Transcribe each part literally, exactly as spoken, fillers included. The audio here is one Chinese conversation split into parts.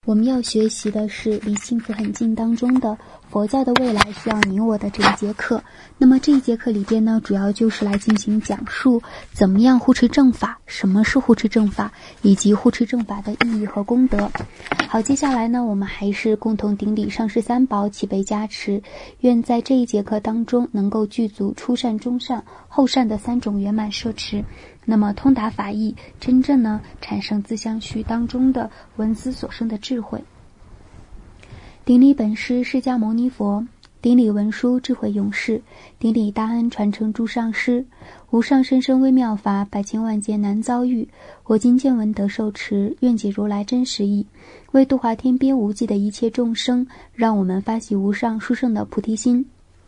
我们要学习的是离幸福很近当中的佛教的未来需要你我的这一节课。那么这一节课里边呢，主要就是来进行讲述怎么样护持正法，什么是护持正法，以及护持正法的意义和功德。好，接下来呢，我们还是共同顶礼上师三宝，祈悲加持，愿在这一节课当中能够具足初善、中善、后善的三种圆满摄持，那么通达法义，真正呢产生自相续当中的文思所生的智慧。顶礼本师释迦牟尼佛，顶礼文殊智慧勇士，顶礼大恩传承诸上师，无上甚深微妙法，百千万劫难遭遇。我今见闻得受持，愿解如来真实义，为度化天边无际的一切众生，让我们发起无上殊胜的菩提心。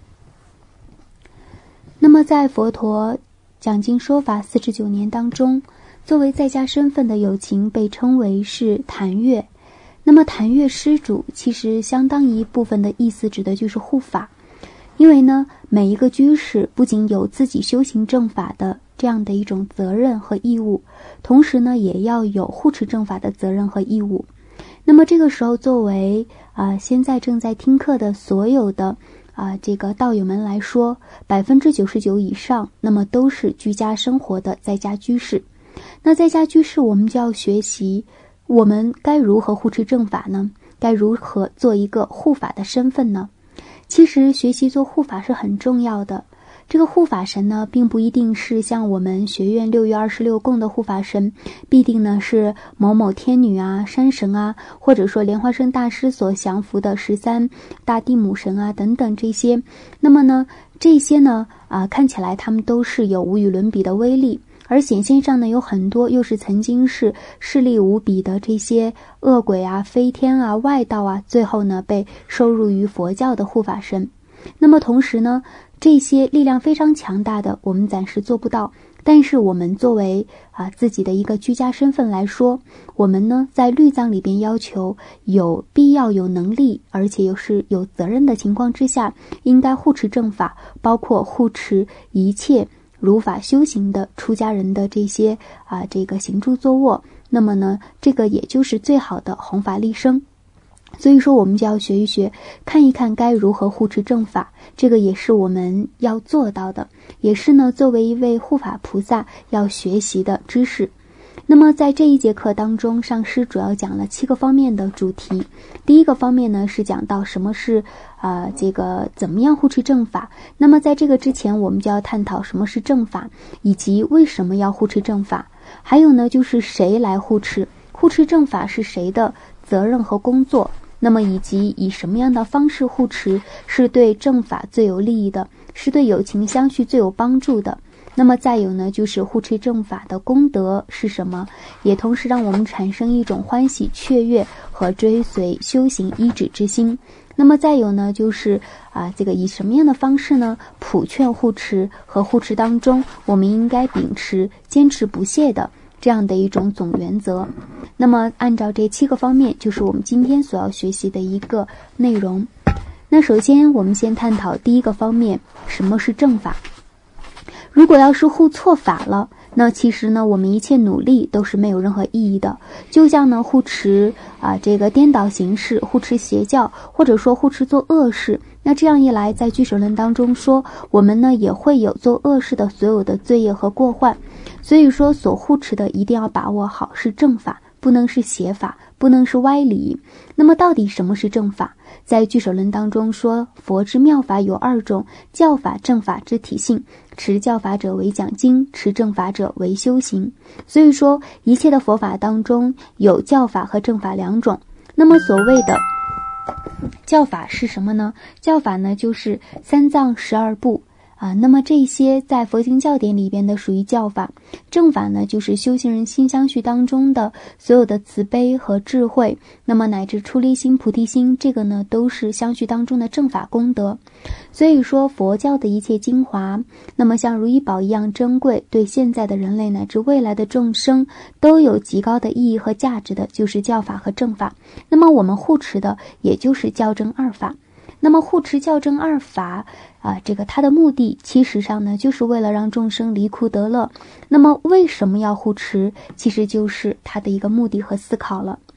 那么在佛陀讲经说法四十九年当中，作为在家身份的有情被称为是坛月。那么坛月施主其实相当一部分的意思指的就是护法，因为呢每一个居士不仅有自己修行正法的这样的一种责任和义务，同时呢也要有护持正法的责任和义务。那么这个时候作为啊、呃、现在正在听课的所有的啊、呃、这个道友们来说，百分之九十九以上那么都是居家生活的在家居士。那在家居士我们就要学习我们该如何护持正法呢？该如何做一个护法的身份呢？其实学习做护法是很重要的。这个护法神呢，并不一定是像我们学院六月二十六供的护法神，必定呢是某某天女啊、山神啊，或者说莲花生大师所降服的十三大地母神啊等等这些。那么呢，这些呢啊、呃，看起来他们都是有无与伦比的威力。而显现上呢，有很多又是曾经是势力无比的这些恶鬼啊、飞天啊、外道啊，最后呢被收入于佛教的护法神。那么同时呢，这些力量非常强大的，我们暂时做不到。但是我们作为啊自己的一个居家身份来说，我们呢在律藏里边要求有必要、有能力，而且又是有责任的情况之下，应该护持正法，包括护持一切如法修行的出家人的这些啊，这个行住坐卧，那么呢，这个也就是最好的弘法利生。所以说，我们就要学一学，看一看该如何护持正法，这个也是我们要做到的，也是呢，作为一位护法菩萨要学习的知识。那么在这一节课当中，上师主要讲了七个方面的主题。第一个方面呢，是讲到什么是啊、呃、这个怎么样护持正法。那么在这个之前，我们就要探讨什么是正法，以及为什么要护持正法。还有呢，就是谁来护持，护持正法是谁的责任和工作。那么以及以什么样的方式护持是对正法最有利益的，是对有情相续最有帮助的。那么再有呢，就是护持正法的功德是什么，也同时让我们产生一种欢喜雀跃和追随修行依止之心。那么再有呢，就是啊，这个以什么样的方式呢？普劝护持和护持当中，我们应该秉持坚持不懈的这样的一种总原则。那么按照这七个方面，就是我们今天所要学习的一个内容。那首先我们先探讨第一个方面，什么是正法。如果要是护错法了，那其实呢，我们一切努力都是没有任何意义的。就像呢，护持啊这个颠倒行事，护持邪教，或者说护持做恶事，那这样一来，在俱舍论当中说，我们呢也会有做恶事的所有的罪业和过患。所以说，所护持的一定要把握好是正法，不能是邪法，不能是歪理。那么到底什么是正法？在俱舍论当中说，佛之妙法有二种，教法、正法之体性。持教法者为讲经，持正法者为修行。所以说，一切的佛法当中有教法和正法两种。那么所谓的教法是什么呢？教法呢，就是三藏十二部啊，那么这些在佛经教典里边的属于教法。正法呢，就是修行人心相续当中的所有的慈悲和智慧，那么乃至出离心、菩提心，这个呢都是相续当中的正法功德。所以说佛教的一切精华，那么像如意宝一样珍贵，对现在的人类乃至未来的众生都有极高的意义和价值的，就是教法和正法。那么我们护持的也就是教正二法。那么护持教正二法啊，这个它的目的其实上呢，就是为了让众生离苦得乐。那么为什么要护持？其实就是它的一个目的和思考了。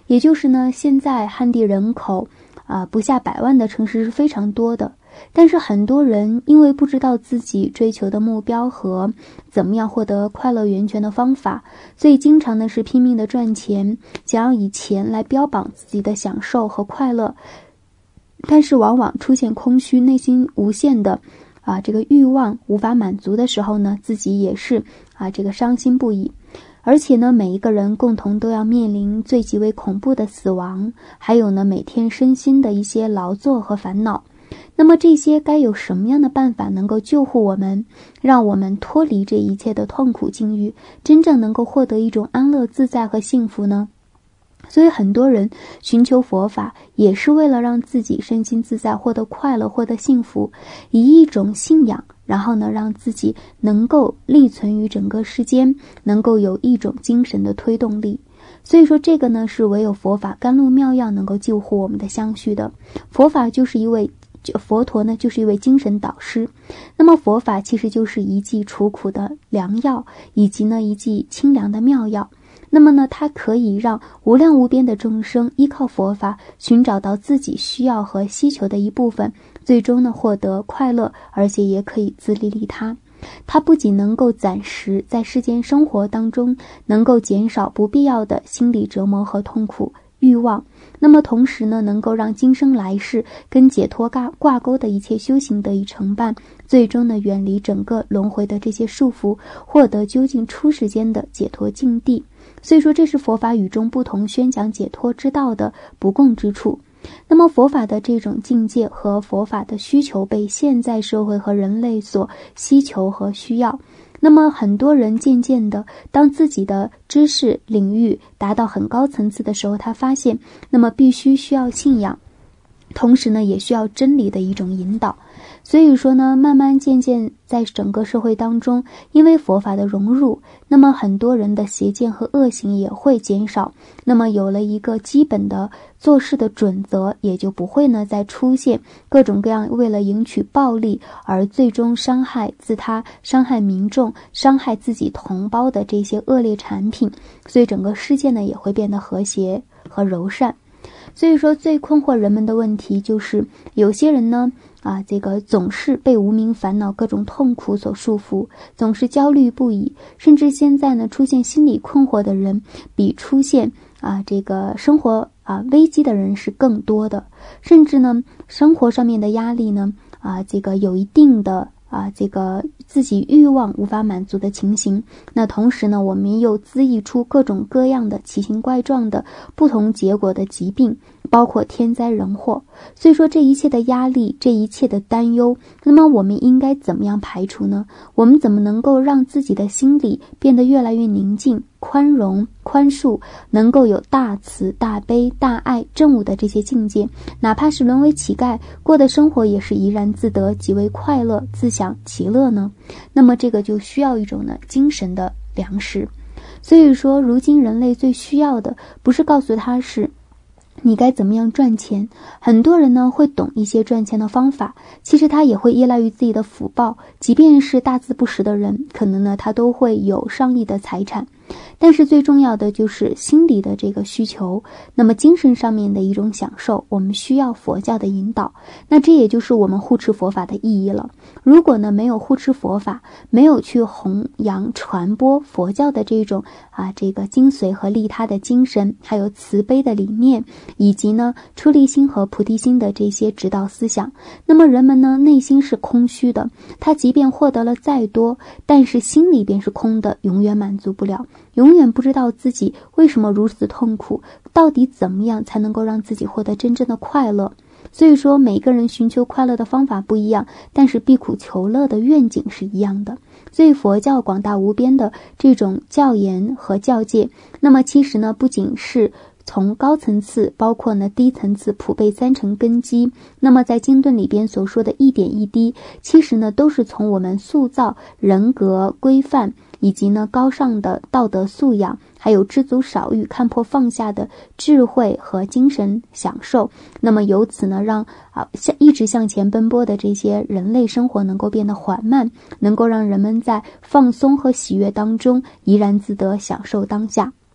也就是呢，现在汉地人口啊、呃、不下百万的城市是非常多的，但是很多人因为不知道自己追求的目标和怎么样获得快乐源泉的方法，所以经常呢是拼命的赚钱，想要以钱来标榜自己的享受和快乐，但是往往出现空虚，内心无限的啊这个欲望无法满足的时候呢，自己也是啊这个伤心不已。而且呢，每一个人共同都要面临最极为恐怖的死亡，还有呢每天身心的一些劳作和烦恼。那么这些该有什么样的办法能够救护我们，让我们脱离这一切的痛苦境遇，真正能够获得一种安乐自在和幸福呢？所以很多人寻求佛法也是为了让自己身心自在，获得快乐，获得幸福，以一种信仰，然后呢让自己能够立存于整个世间，能够有一种精神的推动力。所以说这个呢是唯有佛法甘露妙药能够救护我们的相续的。佛法就是一位佛陀呢就是一位精神导师，那么佛法其实就是一剂除苦的良药，以及呢一剂清凉的妙药。那么呢它可以让无量无边的众生依靠佛法寻找到自己需要和需求的一部分，最终呢获得快乐，而且也可以自利利他。它不仅能够暂时在世间生活当中能够减少不必要的心理折磨和痛苦欲望，那么同时呢能够让今生来世跟解脱挂挂钩的一切修行得以成办，最终呢远离整个轮回的这些束缚，获得究竟出世间的解脱境地。所以说这是佛法与众不同宣讲解脱之道的不共之处。那么佛法的这种境界和佛法的需求被现在社会和人类所需求和需要，那么很多人渐渐的当自己的知识领域达到很高层次的时候，他发现那么必须需要信仰，同时呢也需要真理的一种引导。所以说呢慢慢渐渐在整个社会当中，因为佛法的融入，那么很多人的邪见和恶行也会减少，那么有了一个基本的做事的准则，也就不会呢再出现各种各样为了赢取暴利而最终伤害自他、伤害民众、伤害自己同胞的这些恶劣产品，所以整个世界呢也会变得和谐和柔善。所以说最困惑人们的问题就是有些人呢啊，这个总是被无名烦恼各种痛苦所束缚，总是焦虑不已，甚至现在呢出现心理困惑的人比出现啊这个生活啊危机的人是更多的，甚至呢生活上面的压力呢啊这个有一定的啊这个自己欲望无法满足的情形，那同时呢我们又滋益出各种各样的奇形怪状的不同结果的疾病，包括天灾人祸。所以说这一切的压力，这一切的担忧，那么我们应该怎么样排除呢？我们怎么能够让自己的心理变得越来越宁静、宽容、宽恕，能够有大慈、大悲、大爱、正悟的这些境界，哪怕是沦为乞丐，过的生活也是怡然自得，极为快乐、自享其乐呢？那么这个就需要一种呢精神的粮食。所以说如今人类最需要的不是告诉他是你该怎么样赚钱，很多人呢会懂一些赚钱的方法，其实他也会依赖于自己的福报，即便是大字不识的人，可能呢他都会有上亿的财产。但是最重要的就是心理的这个需求，那么精神上面的一种享受，我们需要佛教的引导。那这也就是我们护持佛法的意义了。如果呢没有护持佛法，没有去弘扬传播佛教的这种啊这个精髓和利他的精神，还有慈悲的理念，以及呢出离心和菩提心的这些指导思想，那么人们呢内心是空虚的，他即便获得了再多，但是心里边是空的，永远满足不了，永远不知道自己为什么如此痛苦，到底怎么样才能够让自己获得真正的快乐。所以说每个人寻求快乐的方法不一样，但是避苦求乐的愿景是一样的。所以佛教广大无边的这种教言和教戒，那么其实呢不仅是从高层次包括呢低层次普备三层根基，那么在经论里边所说的一点一滴，其实呢都是从我们塑造人格规范，以及呢高尚的道德素养，还有知足少欲、看破放下的智慧和精神享受，那么由此呢让啊向一直向前奔波的这些人类生活能够变得缓慢，能够让人们在放松和喜悦当中怡然自得，享受当下。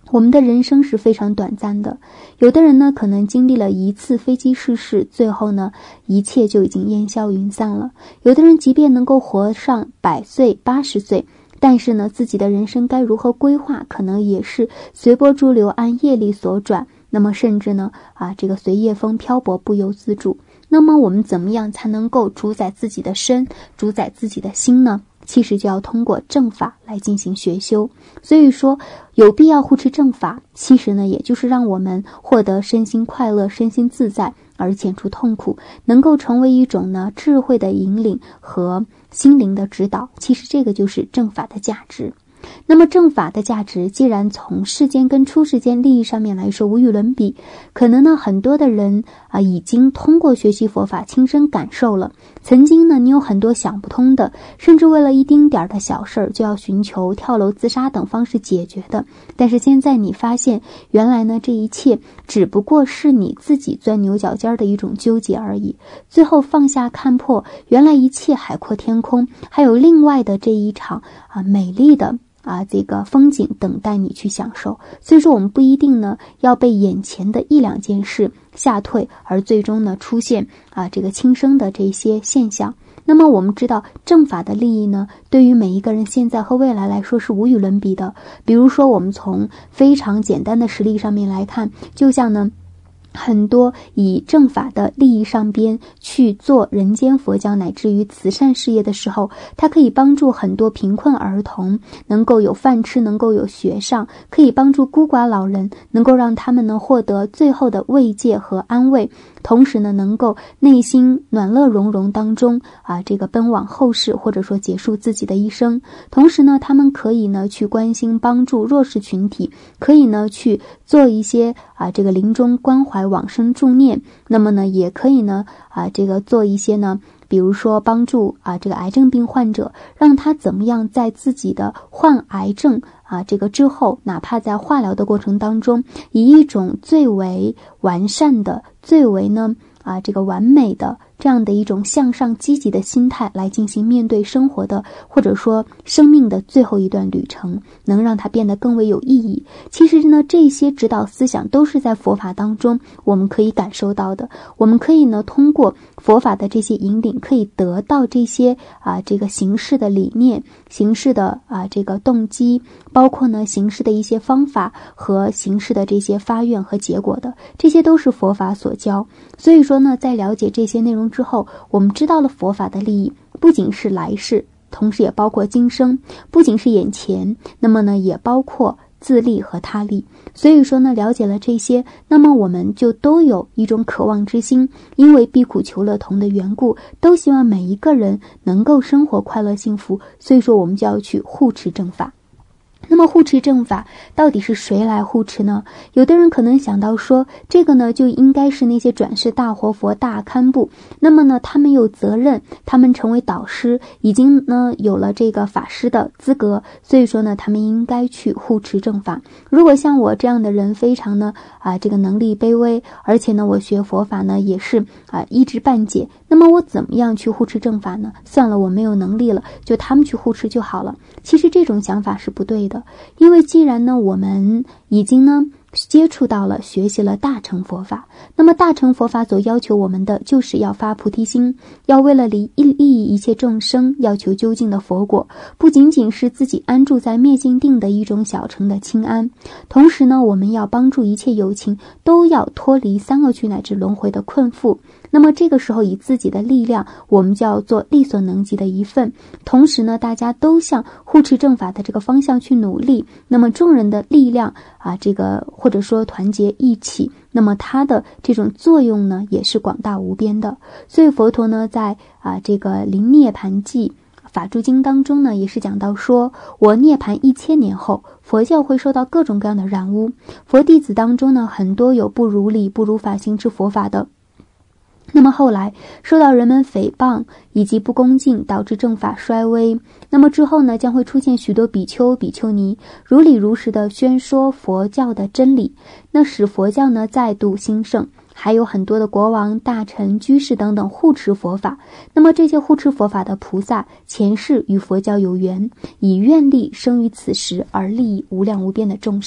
我们的人生是非常短暂的，有的人呢可能经历了一次飞机失事，最后呢一切就已经烟消云散了。有的人即便能够活上百岁八十岁，但是呢自己的人生该如何规划，可能也是随波逐流，按业力所转，那么甚至呢啊这个随夜风漂泊，不由自主。那么我们怎么样才能够主宰自己的身，主宰自己的心呢？其实就要通过正法来进行学修。所以说有必要护持正法，其实呢也就是让我们获得身心快乐，身心自在，而减除痛苦，能够成为一种呢智慧的引领和心灵的指导。其实这个就是正法的价值。那么正法的价值既然从世间跟出世间利益上面来说无与伦比，可能呢很多的人啊已经通过学习佛法亲身感受了，曾经呢你有很多想不通的，甚至为了一丁点的小事儿就要寻求跳楼自杀等方式解决的，但是现在你发现原来呢这一切只不过是你自己钻牛角尖的一种纠结而已，最后放下看破，原来一切海阔天空，还有另外的这一场啊美丽的啊，这个风景等待你去享受。所以说我们不一定呢要被眼前的一两件事吓退，而最终呢出现啊这个轻生的这些现象。那么我们知道正法的利益呢，对于每一个人现在和未来来说是无与伦比的。比如说我们从非常简单的实例上面来看，就像呢很多以正法的利益上边去做人间佛教乃至于慈善事业的时候，它可以帮助很多贫困儿童能够有饭吃，能够有学上，可以帮助孤寡老人，能够让他们呢获得最后的慰藉和安慰，同时呢能够内心暖乐融融当中啊这个奔往后世，或者说结束自己的一生。同时呢他们可以呢去关心帮助弱势群体，可以呢去做一些啊这个临终关怀往生助念，那么呢也可以呢啊这个做一些呢比如说帮助啊这个癌症病患者，让他怎么样在自己的患癌症啊这个之后，哪怕在化疗的过程当中，以一种最为完善的，最为呢啊这个完美的这样的一种向上积极的心态来进行面对生活的，或者说生命的最后一段旅程，能让它变得更为有意义。其实呢这些指导思想都是在佛法当中我们可以感受到的，我们可以呢通过佛法的这些引领，可以得到这些啊这个形式的理念，形式的啊这个动机，包括呢形式的一些方法和形式的这些发愿和结果的，这些都是佛法所教。所以说呢在了解这些内容之后，我们知道了佛法的利益不仅是来世，同时也包括今生，不仅是眼前，那么呢也包括自利和他利。所以说呢了解了这些，那么我们就都有一种渴望之心，因为避苦求乐同的缘故，都希望每一个人能够生活快乐幸福，所以说我们就要去护持正法。那么护持正法到底是谁来护持呢？有的人可能想到说，这个呢就应该是那些转世大活佛大堪布，那么呢他们有责任，他们成为导师，已经呢有了这个法师的资格，所以说呢他们应该去护持正法。如果像我这样的人非常呢啊这个能力卑微，而且呢我学佛法呢也是啊一知半解，那么我怎么样去护持正法呢？算了，我没有能力了，就他们去护持就好了。其实这种想法是不对的，因为既然呢我们已经呢接触到了学习了大乘佛法，那么大乘佛法所要求我们的就是要发菩提心，要为了利益一切众生，要求究竟的佛果，不仅仅是自己安住在灭尽定的一种小乘的清安，同时呢我们要帮助一切有情都要脱离三恶趣乃至轮回的困缚。那么这个时候以自己的力量，我们就要做力所能及的一份，同时呢大家都向护持正法的这个方向去努力，那么众人的力量啊这个或者说团结一起，那么它的这种作用呢也是广大无边的。所以佛陀呢在啊这个临涅盘记法住经当中呢也是讲到说，我涅盘一千年后，佛教会受到各种各样的染污，佛弟子当中呢很多有不如理不如法行持佛法的，那么后来受到人们诽谤以及不恭敬，导致正法衰微。那么之后呢将会出现许多比丘比丘尼如理如实的宣说佛教的真理，那使佛教呢再度兴盛。还有很多的国王大臣居士等等护持佛法，那么这些护持佛法的菩萨前世与佛教有缘，以愿力生于此时而利益无量无边的众生。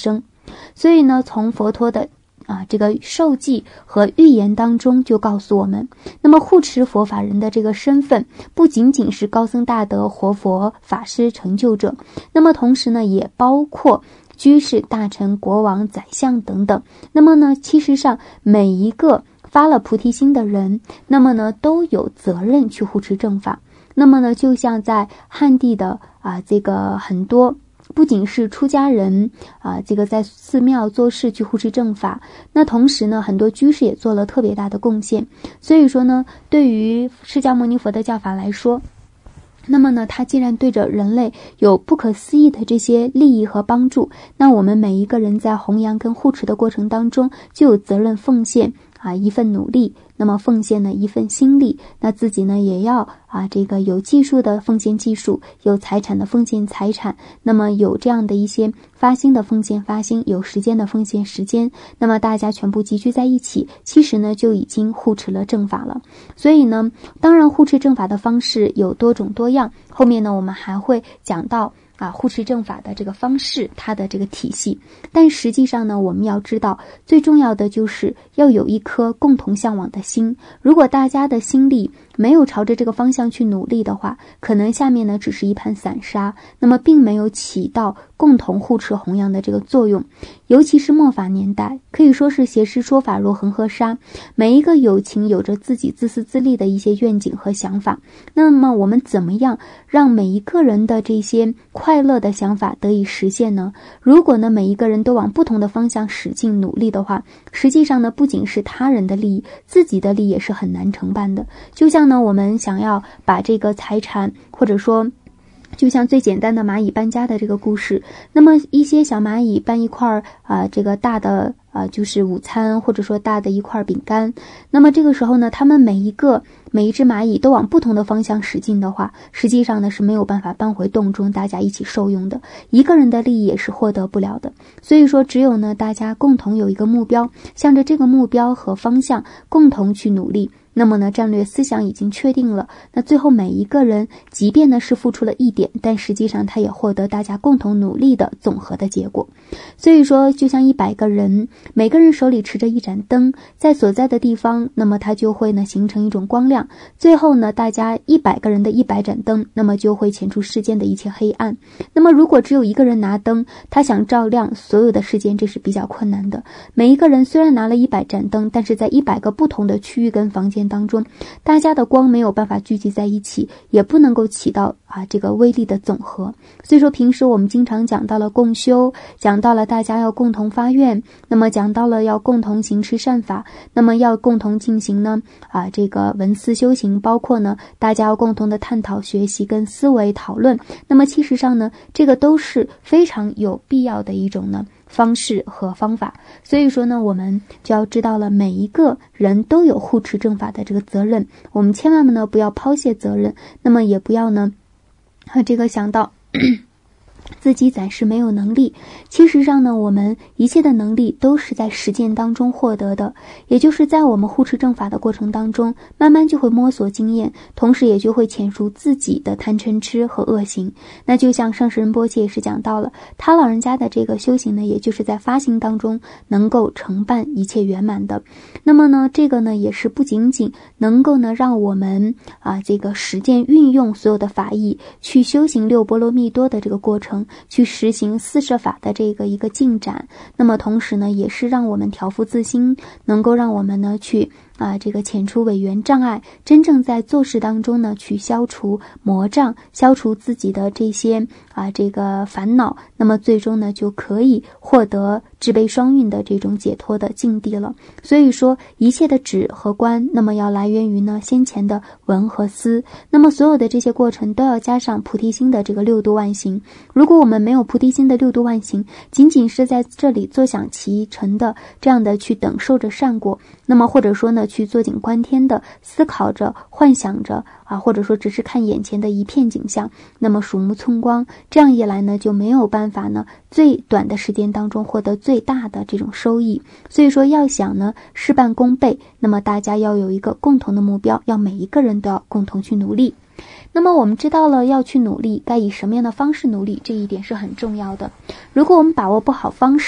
所以呢，从佛陀的啊，这个授记和预言当中就告诉我们，那么护持佛法人的这个身份不仅仅是高僧大德、活佛、法师、成就者，那么同时呢也包括居士、大臣、国王、宰相等等。那么呢其实上每一个发了菩提心的人，那么呢都有责任去护持正法。那么呢就像在汉地的啊这个很多不仅是出家人啊，这个在寺庙做事去护持正法，那同时呢，很多居士也做了特别大的贡献。所以说呢，对于释迦牟尼佛的教法来说，那么呢，它既然对着人类有不可思议的这些利益和帮助，那我们每一个人在弘扬跟护持的过程当中，就有责任奉献啊一份努力。那么奉献呢一份心力，那自己呢也要啊这个有技术的奉献技术，有财产的奉献财产，那么有这样的一些发心的奉献发心，有时间的奉献时间，那么大家全部集聚在一起，其实呢就已经护持了正法了。所以呢，当然护持正法的方式有多种多样，后面呢我们还会讲到啊，护持正法的这个方式，它的这个体系。但实际上呢，我们要知道，最重要的就是要有一颗共同向往的心。如果大家的心力没有朝着这个方向去努力的话，可能下面呢只是一盘散沙，那么并没有起到共同护持弘扬的这个作用。尤其是末法年代，可以说是邪师说法如恒河沙，每一个有情有着自己自私自利的一些愿景和想法。那么我们怎么样让每一个人的这些快乐的想法得以实现呢？如果呢每一个人都往不同的方向使劲努力的话，实际上呢不仅是他人的利益，自己的利益也是很难承办的。就像呢我们想要把这个财产，或者说就像最简单的蚂蚁搬家的这个故事，那么一些小蚂蚁搬一块啊、呃、这个大的啊、呃、就是午餐，或者说大的一块饼干，那么这个时候呢他们每一个每一只蚂蚁都往不同的方向使劲的话，实际上呢是没有办法搬回洞中大家一起受用的，一个人的利益也是获得不了的。所以说只有呢大家共同有一个目标，向着这个目标和方向共同去努力，那么呢战略思想已经确定了，那最后每一个人即便呢是付出了一点，但实际上他也获得大家共同努力的总和的结果。所以说就像一百个人，每个人手里持着一盏灯，在所在的地方，那么它就会呢形成一种光亮，最后呢大家一百个人的一百盏灯，那么就会遣出世间的一切黑暗。那么如果只有一个人拿灯，他想照亮所有的世间，这是比较困难的。每一个人虽然拿了一百盏灯，但是在一百个不同的区域跟房间当中，大家的光没有办法聚集在一起，也不能够起到啊这个威力的总和。所以说平时我们经常讲到了共修，讲到了大家要共同发愿，那么讲到了要共同行持善法，那么要共同进行呢啊这个文思修行，包括呢大家要共同的探讨学习跟思维讨论，那么其实上呢这个都是非常有必要的一种呢方式和方法。所以说呢我们就要知道了每一个人都有护持正法的这个责任，我们千万呢不要抛卸责任，那么也不要呢和这个想到自己暂时没有能力。其实上呢我们一切的能力都是在实践当中获得的，也就是在我们护持正法的过程当中，慢慢就会摸索经验，同时也就会潜入自己的贪嗔痴和恶行。那就像上师仁波切也是讲到了，他老人家的这个修行呢，也就是在发心当中能够承办一切圆满的。那么呢这个呢也是不仅仅能够呢让我们啊这个实践运用所有的法义去修行六波罗蜜多的这个过程，去实行四摄法的这个一个进展，那么同时呢也是让我们调伏自心，能够让我们呢去啊这个遣除违缘障碍，真正在做事当中呢去消除魔障，消除自己的这些啊这个烦恼，那么最终呢就可以获得智悲双运的这种解脱的境地了。所以说一切的止和观，那么要来源于呢先前的闻和思，那么所有的这些过程都要加上菩提心的这个六度万行。如果我们没有菩提心的六度万行，仅仅是在这里坐享其成的这样的去等受着善果，那么或者说呢去坐井观天的思考着幻想着啊，或者说只是看眼前的一片景象，那么鼠目寸光，这样一来呢就没有办法呢最短的时间当中获得最大的这种收益。所以说要想呢事半功倍，那么大家要有一个共同的目标，要每一个人都要共同去努力。那么我们知道了要去努力，该以什么样的方式努力，这一点是很重要的。如果我们把握不好方式，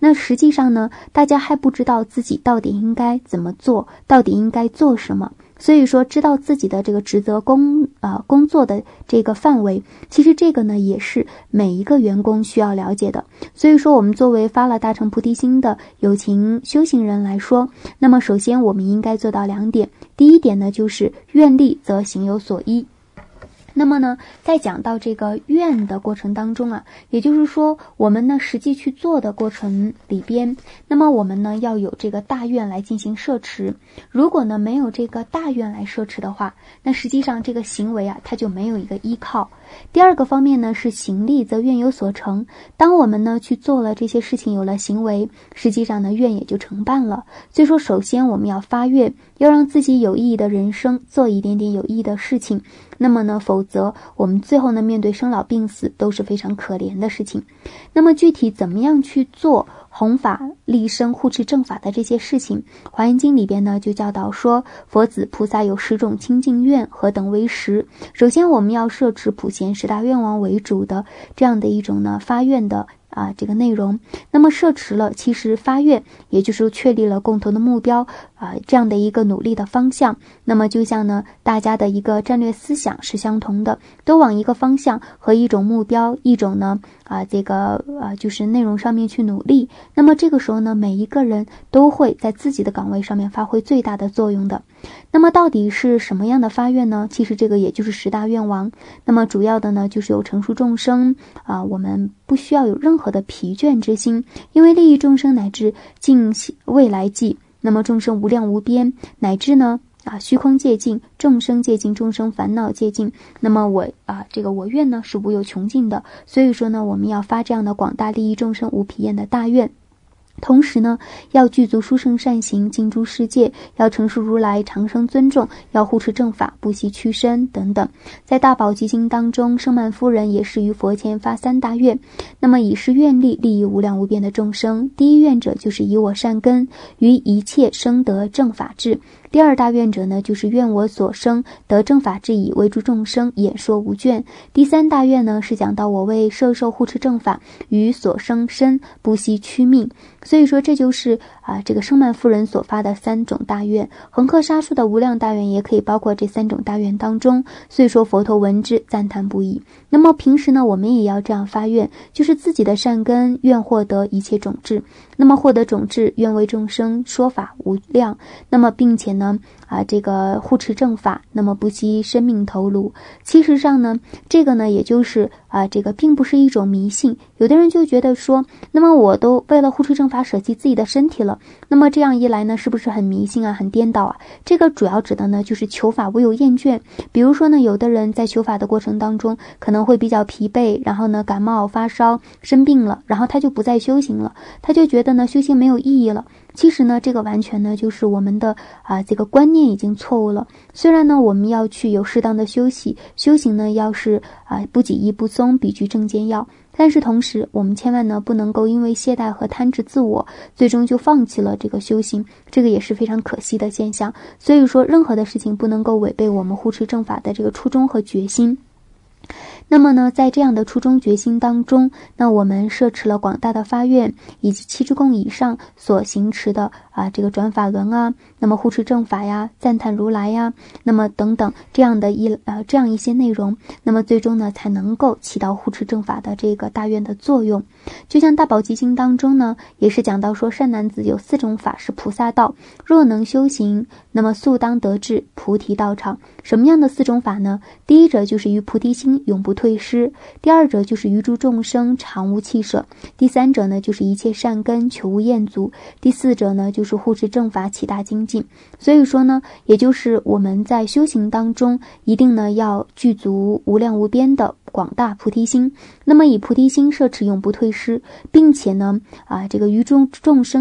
那实际上呢，大家还不知道自己到底应该怎么做，到底应该做什么。所以说知道自己的这个职责工啊、呃、工作的这个范围，其实这个呢也是每一个员工需要了解的。所以说我们作为发了大乘菩提心的有情修行人来说，那么首先我们应该做到两点。第一点呢，就是愿力则行有所依。那么呢，在讲到这个愿的过程当中啊，也就是说我们呢实际去做的过程里边，那么我们呢要有这个大愿来进行摄持。如果呢没有这个大愿来摄持的话，那实际上这个行为啊它就没有一个依靠。第二个方面呢是行力则愿有所成。当我们呢去做了这些事情，有了行为，实际上呢愿也就成办了。所以说首先我们要发愿，要让自己有意义的人生做一点点有意义的事情。那么呢否则我们最后呢面对生老病死都是非常可怜的事情。那么具体怎么样去做弘法利生护持正法的这些事情，华严经里边呢就教导说，佛子菩萨有十种清净愿，何等为十？首先我们要摄持普贤十大愿王为主的这样的一种呢发愿的啊，这个内容。那么摄持了，其实发愿也就是确立了共同的目标啊，这样的一个努力的方向。那么就像呢大家的一个战略思想是相同的，都往一个方向和一种目标，一种呢啊这个啊就是内容上面去努力。那么这个时候呢，每一个人都会在自己的岗位上面发挥最大的作用的。那么到底是什么样的发愿呢？其实这个也就是十大愿王。那么主要的呢就是有成熟众生啊，我们不需要有任何的疲倦之心，因为利益众生乃至尽未来际，那么众生无量无边，乃至呢啊虚空界尽，众生界尽，众生烦恼界尽。那么我啊这个我愿呢是无有穷尽的。所以说呢，我们要发这样的广大利益众生无疲厌的大愿。同时呢，要具足殊胜善行，尽诸世界，要成熟如来，长生尊重，要护持正法，不惜屈身等等。在大宝积经当中，圣曼夫人也是于佛前发三大愿，那么以是愿力利益无量无边的众生。第一愿者就是以我善根于一切生得正法智。第二大愿者呢，就是愿我所生得正法智以为诸众生演说无倦。第三大愿呢，是讲到我为摄受护持正法于所生身不惜屈命。所以说这就是啊这个圣曼夫人所发的三种大愿。恒河沙数的无量大愿也可以包括这三种大愿当中。所以说佛陀闻之赞叹不已。那么平时呢，我们也要这样发愿，就是自己的善根愿获得一切种智，那么获得种智愿为众生说法无量，那么并且呢啊这个护持正法，那么不惜生命头颅。其实上呢这个呢也就是啊这个并不是一种迷信。有的人就觉得说，那么我都为了护持正法舍弃自己的身体了，那么这样一来呢是不是很迷信啊，很颠倒啊？这个主要指的呢就是求法无有厌倦。比如说呢，有的人在求法的过程当中可能会比较疲惫，然后呢感冒发烧生病了，然后他就不再修行了，他就觉得呢修行没有意义了。其实呢这个完全呢就是我们的啊这个观念已经错误了。虽然呢我们要去有适当的休息，修行呢要是啊不己意不松，必居正见要，但是同时我们千万呢不能够因为懈怠和贪执自我，最终就放弃了这个修行，这个也是非常可惜的现象。所以说任何的事情不能够违背我们护持正法的这个初衷和决心。那么呢在这样的初衷决心当中，那我们摄持了广大的发愿，以及七支供以上所行持的啊这个转法轮啊，那么护持正法呀，赞叹如来呀，那么等等这样的一呃这样一些内容，那么最终呢才能够起到护持正法的这个大愿的作用。就像大宝积经当中呢也是讲到说，善男子有四种法是菩萨道，若能修行，那么速当得至菩提道场。什么样的四种法呢？第一者就是于菩提心永不退失，第二者就是于诸众生常无弃舍，第三者呢就是一切善根求无厌足，第四者呢就是护持正法起大精进。所以说呢也就是我们在修行当中一定呢要具足无量无边的广大菩提心，那么以菩提心摄持永不退失，并且呢啊这个于众众生呢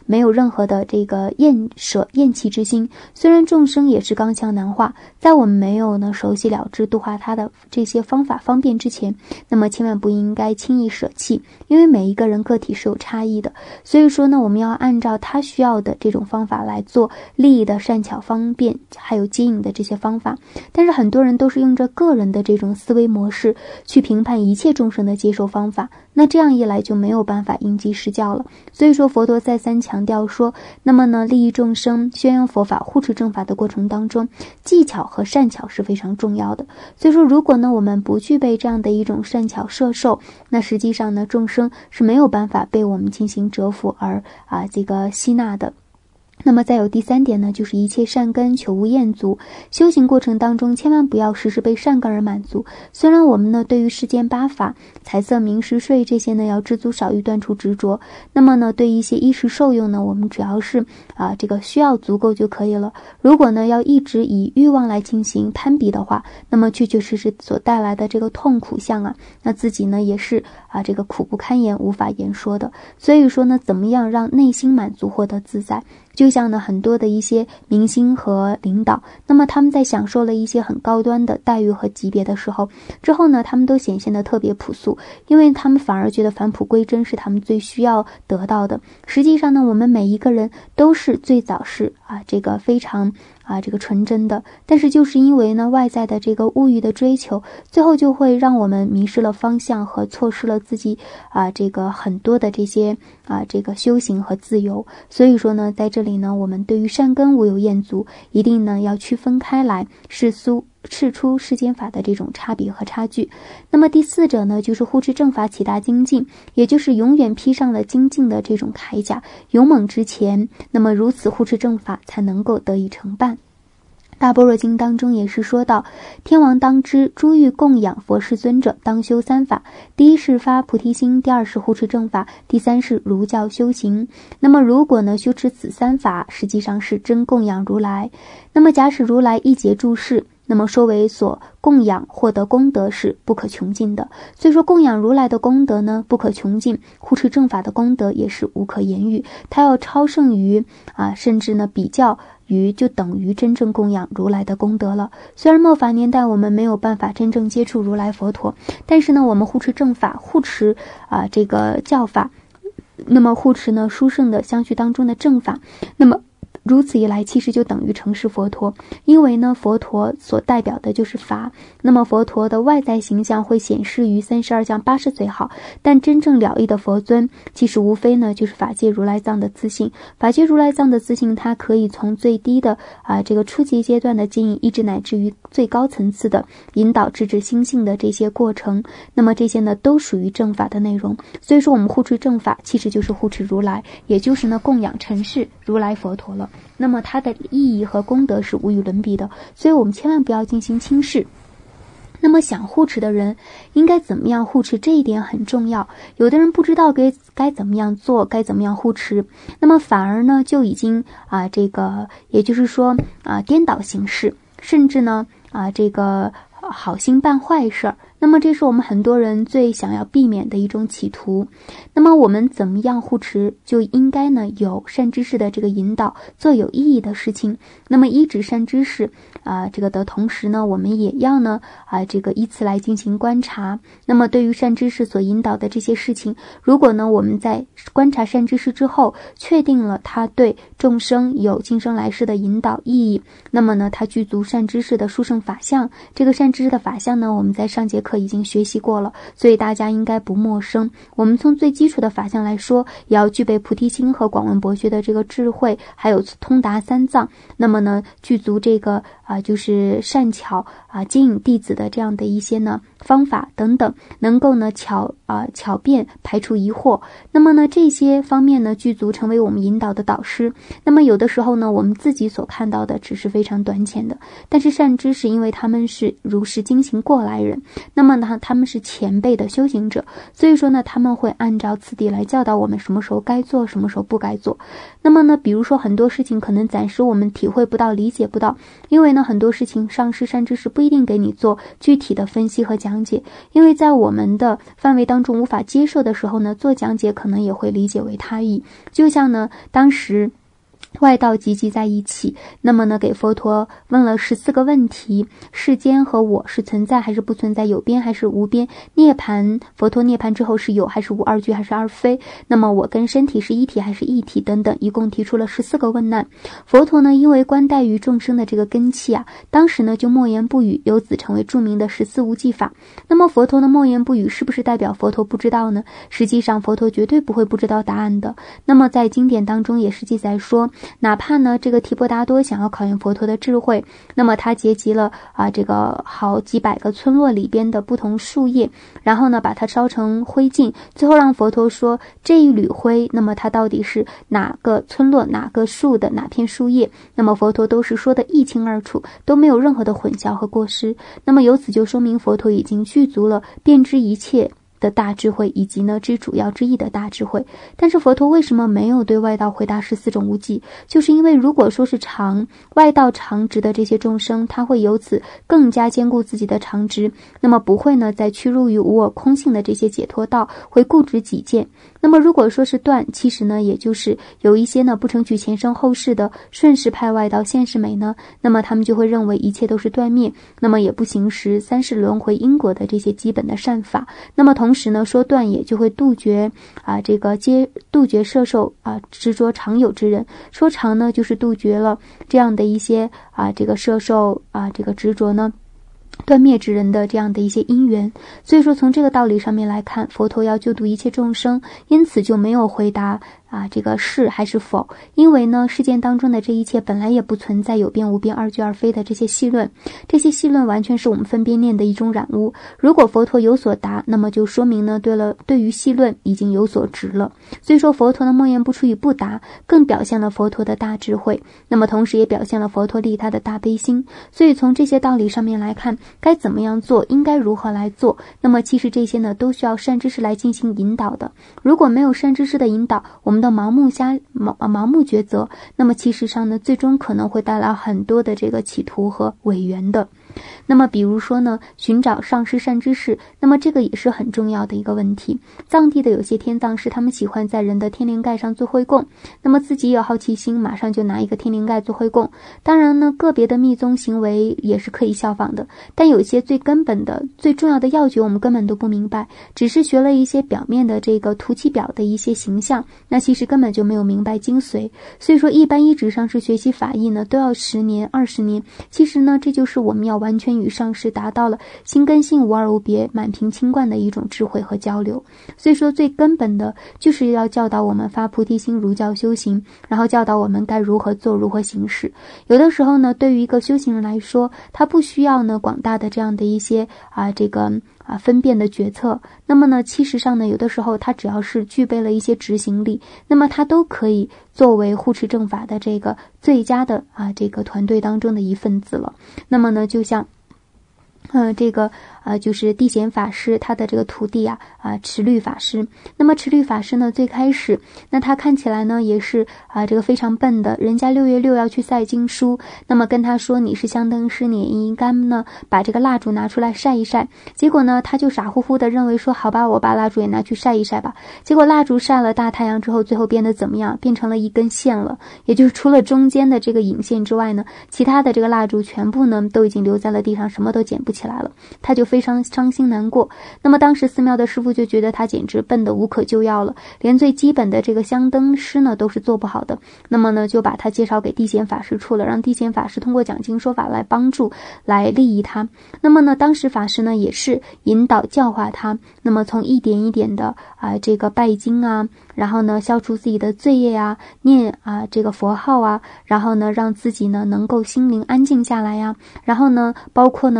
没有任何的这个厌舍厌弃之心。虽然众生也是刚强难化，在我们没有呢熟悉了知度化他的这些方法方便之前，那么千万不应该轻易舍弃，因为每一个人个体是有差异的，所以说呢，我们要按照他需要的这种方法来做利益的善巧方便，还有接引的这些方法。但是很多人都是用着个人的这种思维模式去评判一切众生的接受方法，那这样一来就没有办法应机施教了。所以说佛陀再三强调说，那么呢利益众生、宣扬佛法、护持正法的过程当中，技巧和善巧是非常重要的。所以说如果呢我们不具备这样的一种善巧摄受，那实际上呢众生是没有办法被我们进行折服而啊这个吸纳的。那么再有第三点呢，就是一切善根求无厌足。修行过程当中千万不要时时被善根而满足。虽然我们呢对于世间八法、财色名食睡这些呢要知足少欲，断除执着，那么呢对一些衣食受用呢，我们只要是啊这个需要足够就可以了。如果呢要一直以欲望来进行攀比的话，那么确确实实所带来的这个痛苦相啊，那自己呢也是啊这个苦不堪言，无法言说的。所以说呢，怎么样让内心满足，获得自在？就像呢很多的一些明星和领导，那么他们在享受了一些很高端的待遇和级别的时候，之后呢他们都显现得特别朴素，因为他们反而觉得返璞归真是他们最需要得到的。实际上呢，我们每一个人都是最早是啊这个非常啊这个纯真的，但是就是因为呢外在的这个物欲的追求，最后就会让我们迷失了方向和错失了自己啊这个很多的这些啊这个修行和自由。所以说呢，在这里呢，我们对于善根无有厌足，一定呢要区分开来，世俗释出世间法的这种差别和差距。那么第四者呢，就是护持正法起大精进，也就是永远披上了精进的这种铠甲，勇猛直前，那么如此护持正法才能够得以成办。大般若经当中也是说到，天王当知，诸欲供养佛世尊者，当修三法。第一是发菩提心，第二是护持正法，第三是儒教修行。那么如果呢修持此三法，实际上是真供养如来。那么假使如来一劫住世，那么说为所供养获得功德是不可穷尽的。所以说供养如来的功德呢不可穷尽，护持正法的功德也是无可言喻，它要超胜于啊，甚至呢比较于就等于真正供养如来的功德了。虽然末法年代我们没有办法真正接触如来佛陀，但是呢我们护持正法，护持啊这个教法，那么护持呢殊胜的相续当中的正法，那么如此一来其实就等于成事佛陀。因为呢佛陀所代表的就是法，那么佛陀的外在形象会显示于三十二相八十随好，但真正了义的佛尊其实无非呢就是法界如来藏的自性。法界如来藏的自性，它可以从最低的啊这个初级阶段的经营，一直乃至于最高层次的引导直至心性的这些过程，那么这些呢都属于正法的内容。所以说我们护持正法其实就是护持如来，也就是呢供养成事如来佛陀了。那么它的意义和功德是无与伦比的，所以我们千万不要进行轻视。那么想护持的人应该怎么样护持，这一点很重要。有的人不知道该该怎么样做，该怎么样护持，那么反而呢就已经啊这个也就是说啊颠倒行事，甚至呢啊这个好心办坏事儿。那么这是我们很多人最想要避免的一种企图。那么我们怎么样护持，就应该呢有善知识的这个引导，做有意义的事情。那么依止善知识啊、呃，这个的同时呢，我们也要呢啊、呃、这个依次来进行观察。那么对于善知识所引导的这些事情，如果呢我们在观察善知识之后，确定了他对众生有今生来世的引导意义，那么呢他具足善知识的殊胜法相。这个善知识的法相呢，我们在上节课已经学习过了，所以大家应该不陌生。我们从最基础的法相来说，也要具备菩提心和广闻博学的这个智慧，还有通达三藏。那么呢具足这个啊、呃、就是善巧啊接引弟子的这样的一些呢方法等等，能够呢巧啊、呃、巧辩排除疑惑。那么呢这些方面呢具足，成为我们引导的导师。那么有的时候呢我们自己所看到的只是非常短浅的，但是善知识因为他们是如实经行过来人，那么呢他们是前辈的修行者，所以说呢他们会按照次第来教导我们什么时候该做，什么时候不该做。那么呢比如说很多事情可能暂时我们体会不到，理解不到，因为呢，很多事情上师善知识不一定给你做具体的分析和讲解，因为在我们的范围当中无法接受的时候呢，做讲解可能也会理解为他意。就像呢，当时外道集集在一起，那么呢给佛陀问了十四个问题，世间和我是存在还是不存在，有边还是无边，涅槃，佛陀涅槃之后是有还是无，二聚还是二非，那么我跟身体是一体还是异体等等，一共提出了十四个问难。佛陀呢因为观待于众生的这个根器啊，当时呢就默言不语，由此成为著名的十四无记法。那么佛陀的默言不语是不是代表佛陀不知道呢？实际上佛陀绝对不会不知道答案的。那么在经典当中也是记载说，哪怕呢这个提婆达多想要考验佛陀的智慧，那么他结集了啊这个好几百个村落里边的不同树叶，然后呢把它烧成灰烬，最后让佛陀说这一缕灰，那么它到底是哪个村落哪个树的哪片树叶，那么佛陀都是说的一清二楚，都没有任何的混淆和过失。那么由此就说明佛陀已经具足了遍知一切的大智慧，以及呢知主要之意的大智慧。但是佛陀为什么没有对外道回答十四种无记？就是因为如果说是常外道常执的这些众生，他会由此更加兼顾自己的常执，那么不会呢在屈入于无我空性的这些解脱道，会固执己见。那么如果说是断，其实呢也就是有一些呢不成取前生后世的顺势派外道现世美呢，那么他们就会认为一切都是断灭，那么也不行使三世轮回因果的这些基本的善法。那么同时呢说断也就会杜绝啊这个接杜绝摄受啊执着常有之人，说常呢就是杜绝了这样的一些啊这个摄受啊这个执着呢断灭之人的这样的一些因缘。所以说从这个道理上面来看，佛陀要救度一切众生，因此就没有回答啊这个是还是否，因为呢世间当中的这一切本来也不存在有边无边二聚二非的这些细论，这些细论完全是我们分别念的一种染污。如果佛陀有所答，那么就说明呢对了对于细论已经有所执了。所以说佛陀的默言不出与不答，更表现了佛陀的大智慧，那么同时也表现了佛陀利他的大悲心。所以从这些道理上面来看，该怎么样做，应该如何来做，那么其实这些呢都需要善知识来进行引导的。如果没有善知识的引导，我们的盲目瞎盲盲目抉择，那么其实上呢最终可能会带来很多的这个企图和违缘的。那么比如说呢寻找上师善知识，那么这个也是很重要的一个问题。藏地的有些天藏师，他们喜欢在人的天灵盖上做会供，那么自己有好奇心，马上就拿一个天灵盖做会供。当然呢个别的密宗行为也是可以效仿的，但有一些最根本的最重要的要诀我们根本都不明白，只是学了一些表面的这个涂其表的一些形象，那其实根本就没有明白精髓。所以说一般一直上师学习法义呢都要十年二十年，其实呢这就是我们要完全与上师达到了心跟心无二无别满瓶清罐的一种智慧和交流。所以说最根本的就是要教导我们发菩提心如教修行，然后教导我们该如何做如何行事。有的时候呢对于一个修行人来说，他不需要呢广大的这样的一些啊这个啊分辨的决策，那么呢其实上呢有的时候他只要是具备了一些执行力，那么他都可以作为护持正法的这个最佳的啊这个团队当中的一份子了。那么呢就像呃，这个呃，就是地显法师他的这个徒弟啊，啊、呃，持律法师。那么持律法师呢，最开始，那他看起来呢也是啊、呃，这个非常笨的。人家六月六要去赛经书，那么跟他说你是香灯师，你应该呢把这个蜡烛拿出来晒一晒。结果呢，他就傻乎乎的认为说，好吧，我把蜡烛也拿去晒一晒吧。结果蜡烛晒了大太阳之后，最后变得怎么样？变成了一根线了，也就是除了中间的这个引线之外呢，其他的这个蜡烛全部呢都已经留在了地上，什么都捡不起来了。他就非常伤心难过。那么当时寺庙的师父就觉得他简直笨得无可救药了，连最基本的这个香灯师呢都是做不好的。那么呢就把他介绍给地显法师处了，让地显法师通过讲经说法来帮助来利益他。那么呢当时法师呢也是引导教化他，那么从一点一点的啊、呃、这个拜经啊，然后呢消除自己的罪业啊，念啊、呃、这个佛号啊，然后呢让自己呢能够心灵安静下来呀、啊，然后呢包括呢给僧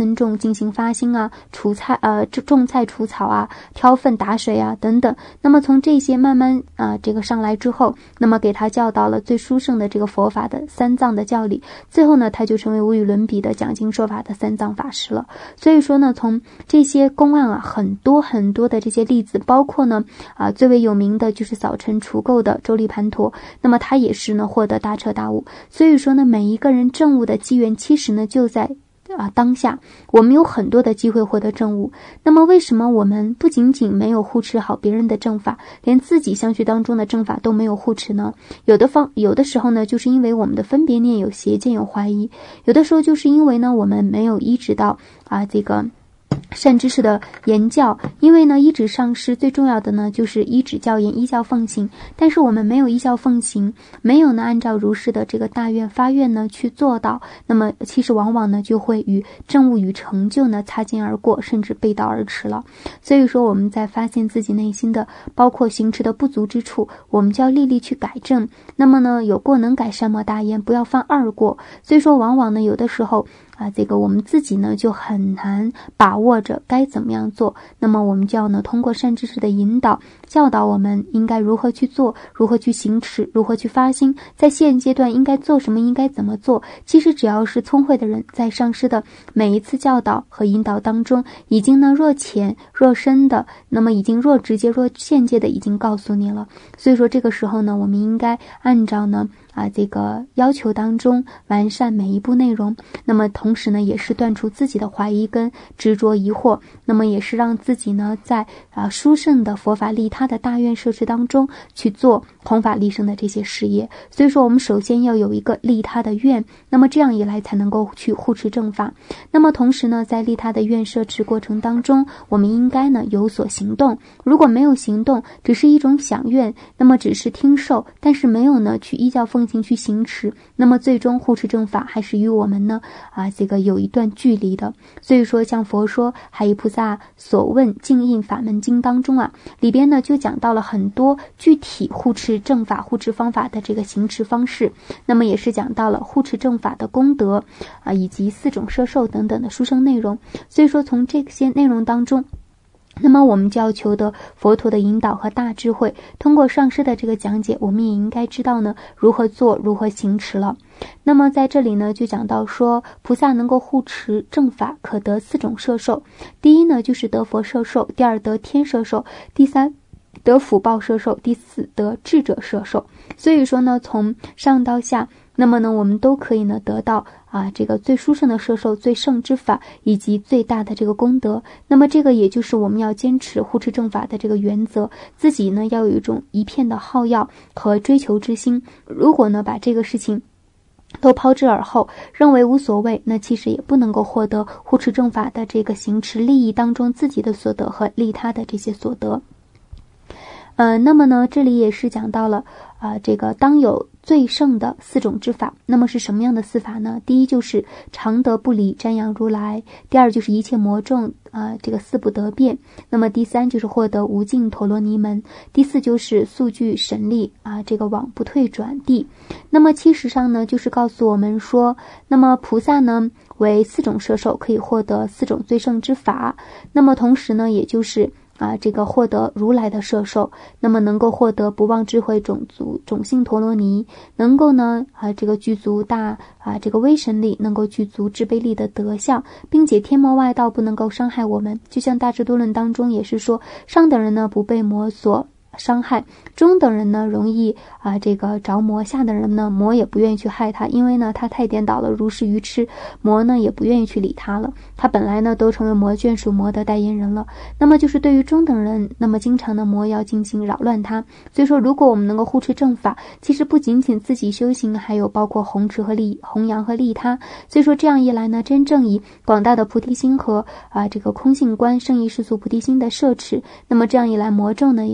耕种进行发心啊，除菜呃种菜除草啊，挑粪打水啊等等。那么从这些慢慢啊、呃、这个上来之后，那么给他教导了最殊胜的这个佛法的三藏的教理，最后呢他就成为无与伦比的讲经说法的三藏法师了。所以说呢，从这些公案啊，很多很多的这些例子，包括呢啊最为有名的就是扫尘除垢的周利盘陀，那么他也是呢获得大彻大悟。所以说呢，每一个人证悟的机缘其实呢就在啊当下，我们有很多的机会获得证悟。那么为什么我们不仅仅没有护持好别人的正法，连自己相续当中的正法都没有护持呢？有的方有的时候呢，就是因为我们的分别念有邪见有怀疑，有的时候就是因为呢我们没有依止到啊这个善知识的言教。因为呢依止上师最重要的呢就是依止教言，依教奉行，但是我们没有依教奉行，没有呢按照如是的这个大愿发愿呢去做到，那么其实往往呢就会与证悟与成就呢擦肩而过，甚至背道而驰了。所以说我们在发现自己内心的包括行持的不足之处，我们就要历历去改正。那么呢有过能改，善莫大焉，不要犯二过。所以说往往呢有的时候啊，这个我们自己呢就很难把握着该怎么样做，那么我们就要呢通过善知识的引导教导我们应该如何去做，如何去行持，如何去发心，在现阶段应该做什么，应该怎么做。其实只要是聪慧的人，在上师的每一次教导和引导当中，已经呢若浅若深的，那么已经若直接若间接的已经告诉你了。所以说这个时候呢，我们应该按照呢啊，这个要求当中完善每一步内容，那么同时呢，也是断除自己的怀疑跟执着疑惑，那么也是让自己呢，在啊殊胜的佛法利他的大愿摄持当中去做弘法利生的这些事业。所以说，我们首先要有一个利他的愿，那么这样一来才能够去护持正法。那么同时呢，在利他的愿摄持过程当中，我们应该呢有所行动。如果没有行动，只是一种想愿，那么只是听受，但是没有呢去依教奉行去行持，那么最终护持正法还是与我们呢啊这个有一段距离的。所以说像佛说海义菩萨所问净印法门经当中啊，里边呢就讲到了很多具体护持正法护持方法的这个行持方式，那么也是讲到了护持正法的功德啊以及四种摄受等等的殊胜内容。所以说从这些内容当中，那么我们就要求得佛陀的引导和大智慧，通过上师的这个讲解，我们也应该知道呢如何做如何行持了。那么在这里呢就讲到说，菩萨能够护持正法可得四种摄受。第一呢就是得佛摄受，第二得天摄受，第三得福报摄受，第四得智者摄受。所以说呢从上到下，那么呢我们都可以呢得到啊这个最殊胜的摄受，最胜之法以及最大的这个功德。那么这个也就是我们要坚持护持正法的这个原则，自己呢要有一种一片的好要和追求之心。如果呢把这个事情都抛之而后，认为无所谓，那其实也不能够获得护持正法的这个行持利益当中自己的所得和利他的这些所得。呃，那么呢，这里也是讲到了啊、呃，这个当有最胜的四种之法。那么是什么样的四法呢？第一就是常得不离瞻仰如来，第二就是一切魔众啊、呃，这个四不得变。那么第三就是获得无尽陀罗尼门，第四就是速具神力啊、呃，这个往不退转地。那么其实上呢，就是告诉我们说，那么菩萨呢为四种摄受，可以获得四种最胜之法。那么同时呢，也就是啊，这个获得如来的摄受，那么能够获得不忘智慧种族种性陀罗尼，能够呢啊这个具足大啊这个威神力，能够具足智悲力的德相，并且天魔外道不能够伤害我们。就像大智度论当中也是说，上等人呢不被魔所伤害，中等人呢容易啊这个着魔，下等人呢魔也不愿意去害他，因为呢他太颠倒了，如是愚痴，魔呢也不愿意去理他了，他本来呢都成为魔眷属魔的代言人了。那么就是对于中等人，那么经常呢魔要进行扰乱他。所以说如果我们能够护持正法，其实不仅仅自己修行，还有包括弘持和利弘扬和利他。所以说这样一来呢，真正以广大的菩提心和啊这个空性观圣意世俗菩提心的摄持，那么这样一来魔众呢也没有办法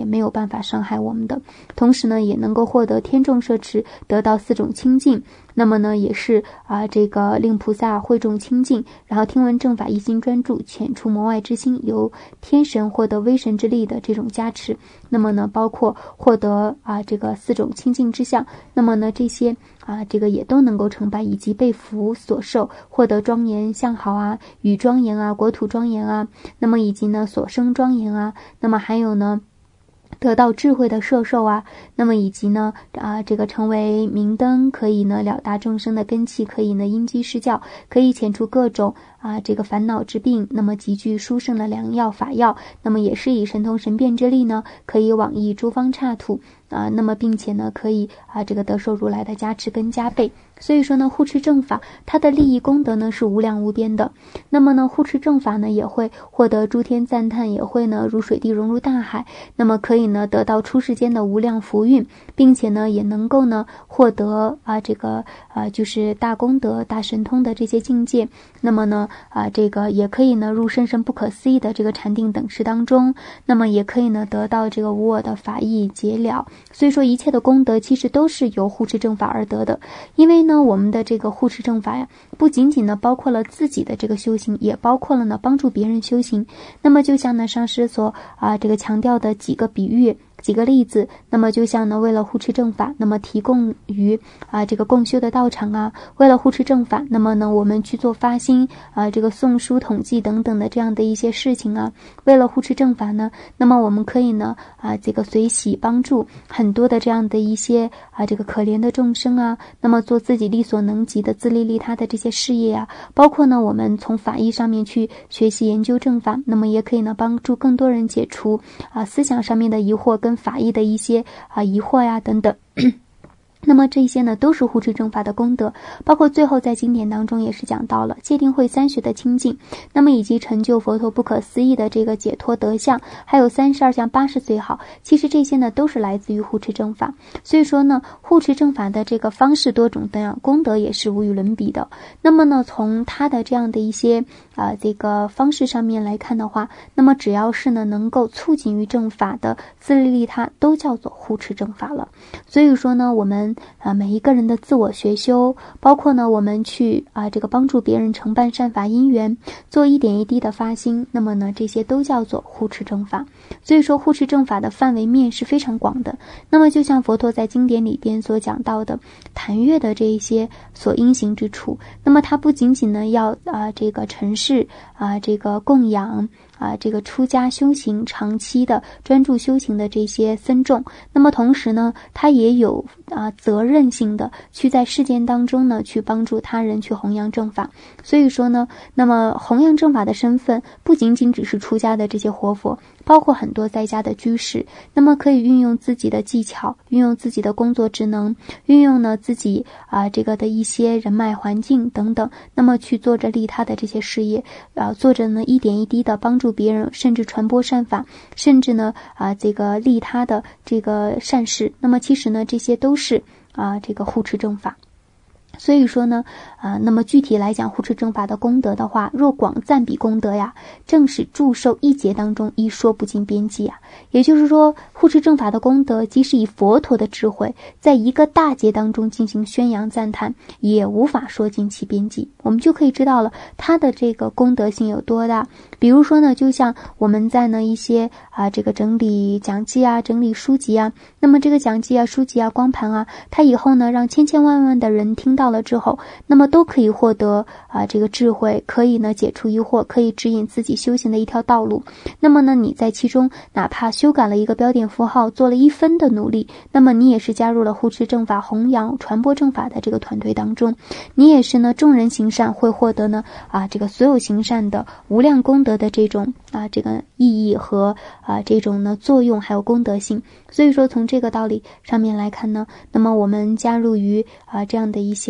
办法伤害我们的，同时呢也能够获得天众摄持，得到四种清净。那么呢也是啊这个令菩萨会众清净，然后听闻正法一心专注，遣除魔外之心，由天神获得威神之力的这种加持。那么呢包括获得啊这个四种清净之相，那么呢这些啊这个也都能够成办，以及被福所受，获得庄严相好啊，语庄严啊，国土庄严啊，那么以及呢所生庄严啊，那么还有呢得到智慧的摄受啊，那么以及呢啊这个成为明灯，可以呢了达众生的根器，可以呢因机施教，可以遣除各种啊这个烦恼之病，那么极具殊胜的良药法药，那么也是以神通神变之力呢，可以往诣诸方刹土啊，那么并且呢可以啊这个得受如来的加持跟加倍。所以说呢护持正法它的利益功德呢是无量无边的。那么呢护持正法呢也会获得诸天赞叹，也会呢如水滴融入大海，那么可以呢得到出世间的无量福运，并且呢也能够呢获得啊这个啊就是大功德大神通的这些境界。那么呢啊这个也可以呢入深深不可思议的这个禅定等持当中，那么也可以呢得到这个无我的法义解了。所以说一切的功德其实都是由护持正法而得的。因为呢我们的这个护持正法呀，不仅仅呢包括了自己的这个修行，也包括了呢帮助别人修行。那么就像呢上师所啊这个强调的几个比喻几个例子，那么就像呢为了护持正法，那么提供于啊这个共修的道场啊，为了护持正法，那么呢我们去做发心啊这个诵书统计等等的这样的一些事情啊，为了护持正法呢，那么我们可以呢啊这个随喜帮助很多的这样的一些啊这个可怜的众生啊，那么做自己力所能及的自利利他的这些事业啊，包括呢我们从法义上面去学习研究正法，那么也可以呢帮助更多人解除啊思想上面的疑惑跟法义的一些啊疑惑呀等等。那么这些呢都是护持正法的功德，包括最后在经典当中也是讲到了戒定慧三学的清净，那么以及成就佛陀不可思议的这个解脱德相，还有三十二相八十岁好，其实这些呢都是来自于护持正法。所以说呢护持正法的这个方式多种多样，功德也是无与伦比的。那么呢从它的这样的一些啊、呃、这个方式上面来看的话，那么只要是呢能够促进于正法的自利利他，都叫做护持正法了。所以说呢我们啊，每一个人的自我学修，包括呢我们去啊这个帮助别人承办善法因缘，做一点一滴的发心，那么呢这些都叫做护持正法。所以说护持正法的范围面是非常广的。那么就像佛陀在经典里边所讲到的檀越的这一些所应行之处，那么它不仅仅呢要啊这个陈示啊这个供养啊这个出家修行长期的专注修行的这些僧众，那么同时呢它也有啊责任性的去在世间当中呢去帮助他人去弘扬正法。所以说呢那么弘扬正法的身份不仅仅只是出家的这些活佛，包括很多在家的居士，那么可以运用自己的技巧，运用自己的工作职能，运用呢自己啊这个的一些人脉环境等等，那么去做着利他的这些事业，啊做着呢一点一滴的帮助别人，甚至传播善法，甚至呢啊这个利他的这个善事。那么其实呢这些都是啊这个护持正法。所以说呢啊，那么具体来讲护持正法的功德的话，若广赞比功德呀，正是祝寿一劫当中一说不尽边际啊。也就是说护持正法的功德，即使以佛陀的智慧在一个大劫当中进行宣扬赞叹，也无法说尽其边际。我们就可以知道了它的这个功德性有多大。比如说呢就像我们在呢一些啊这个整理讲记啊，整理书籍啊，那么这个讲记啊书籍啊光盘啊，它以后呢让千千万万的人听到了之后，那么都可以获得啊这个智慧，可以呢解除疑惑，可以指引自己修行的一条道路。那么呢你在其中哪怕修改了一个标点符号，做了一分的努力，那么你也是加入了护持正法弘扬传播正法的这个团队当中，你也是呢众人行善会获得呢啊这个所有行善的无量功德的这种啊这个意义和啊这种呢作用还有功德性。所以说从这个道理上面来看呢，那么我们加入于啊这样的一些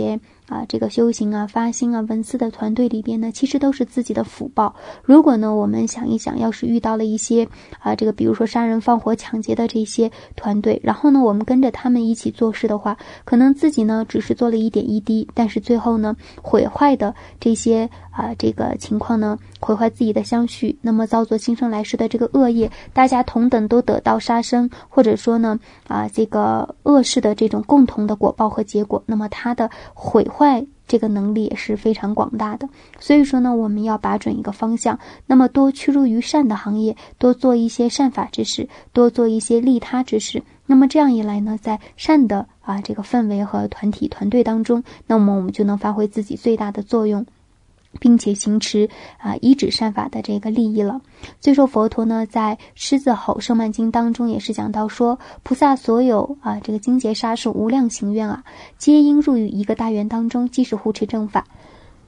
啊这个修行啊、发心啊、闻思的团队里边呢，其实都是自己的福报。如果呢我们想一想，要是遇到了一些啊这个比如说杀人放火抢劫的这些团队，然后呢我们跟着他们一起做事的话，可能自己呢只是做了一点一滴，但是最后呢毁坏的这些啊这个情况呢，毁坏自己的相续，那么造作今生来世的这个恶业，大家同等都得到杀生，或者说呢啊这个恶事的这种共同的果报和结果，那么它的毁坏这个能力也是非常广大的。所以说呢，我们要把准一个方向，那么多趋入于善的行业，多做一些善法之事，多做一些利他之事。那么这样一来呢，在善的啊这个氛围和团体团队当中，那么我们就能发挥自己最大的作用，并且行持啊依止善法的这个利益了。所以说佛陀呢在狮子吼圣曼经当中也是讲到说，菩萨所有啊这个精劫杀生无量行愿啊，皆应入于一个大愿当中，即是护持正法。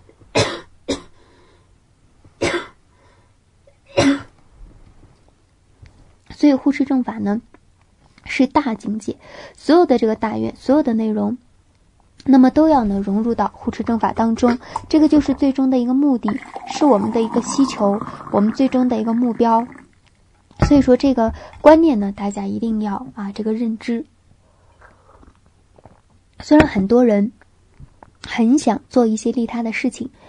所以护持正法呢是大境界，所有的这个大愿，所有的内容那么都要呢融入到护持正法当中，这个就是最终的一个目的，是我们的一个希求，我们最终的一个目标。所以说这个观念呢，大家一定要啊这个认知。虽然很多人很想做一些利他的事情，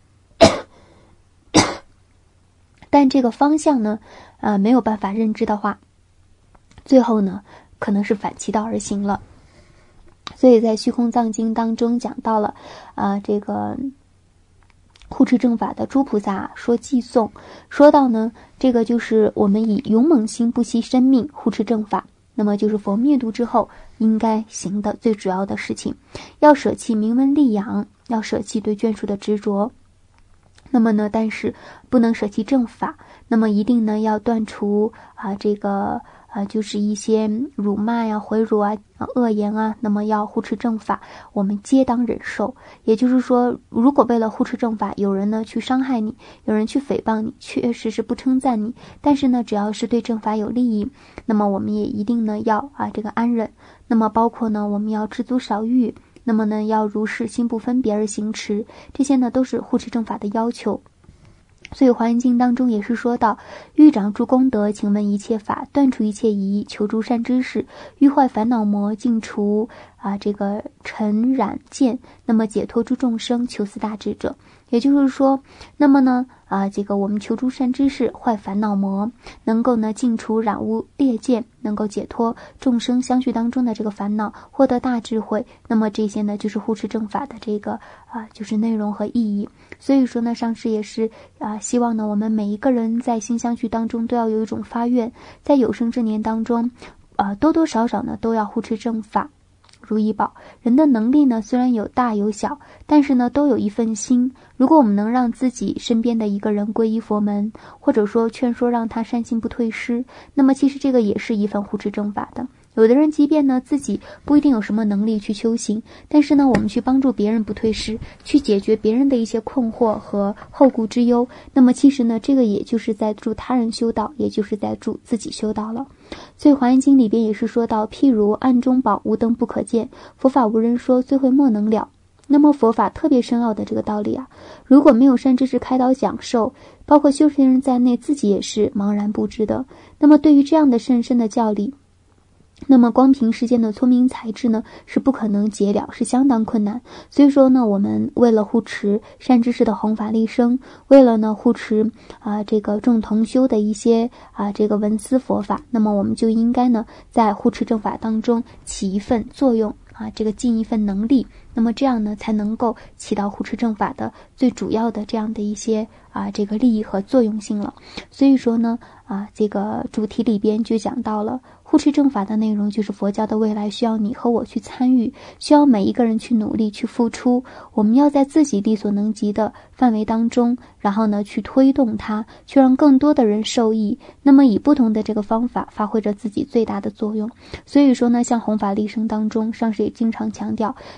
但这个方向呢啊没有办法认知的话，最后呢可能是反其道而行了。所以在虚空藏经当中讲到了啊这个护持正法的诸菩萨说偈颂，说到呢这个就是我们以勇猛心不惜生命护持正法，那么就是佛灭度之后应该行的最主要的事情，要舍弃名闻利养，要舍弃对眷属的执着，那么呢但是不能舍弃正法，那么一定呢要断除啊这个啊，就是一些辱骂呀、毁辱啊、恶言啊，那么要护持正法，我们皆当忍受。也就是说，如果为了护持正法，有人呢去伤害你，有人去诽谤你，确实是不称赞你，但是呢，只要是对正法有利益，那么我们也一定呢要啊这个安忍。那么包括呢，我们要知足少欲，那么呢要如是心不分别而行持，这些呢都是护持正法的要求。所以华严经当中也是说到，欲长诸功德，请问一切法，断除一切疑，求诸善知识，欲坏烦恼魔，尽除啊这个尘染见，那么解脱诸众生，求四大智者。也就是说，那么呢啊这个我们求诸善知识，坏烦恼魔，能够呢尽除染污劣见，能够解脱众生相续当中的这个烦恼，获得大智慧，那么这些呢就是护持正法的这个啊就是内容和意义。所以说呢，上师也是啊希望呢我们每一个人在心相续当中都要有一种发愿，在有生之年当中啊多多少少呢都要护持正法如意宝。人的能力呢虽然有大有小，但是呢都有一份心，如果我们能让自己身边的一个人皈依佛门，或者说劝说让他善心不退失，那么其实这个也是一份护持正法的。有的人即便呢自己不一定有什么能力去修行，但是呢我们去帮助别人不退失，去解决别人的一些困惑和后顾之忧，那么其实呢这个也就是在助他人修道，也就是在助自己修道了。所以华严经里边也是说到，譬如暗中宝，无灯不可见，佛法无人说，最会莫能了。那么佛法特别深奥的这个道理啊，如果没有善知识开导讲授，包括修行人在内，自己也是茫然不知的。那么对于这样的甚深的教理，那么光凭世间的聪明才智呢是不可能解了，是相当困难。所以说呢，我们为了护持善知识的弘法利生，为了呢护持啊这个众同修的一些啊这个闻思佛法，那么我们就应该呢在护持正法当中起一份作用啊，这个尽一份能力，那么这样呢才能够起到护持正法的最主要的这样的一些啊这个利益和作用性了。所以说呢啊这个主题里边就讲到了护持正法的内容，就是佛教的未来需要你和我去参与，需要每一个人去努力去付出，我们要在自己力所能及的范围当中，然后呢去推动它，去让更多的人受益，那么以不同的这个方法发挥着自己最大的作用。所以说呢，像弘法利生当中，上师也经常强调，有些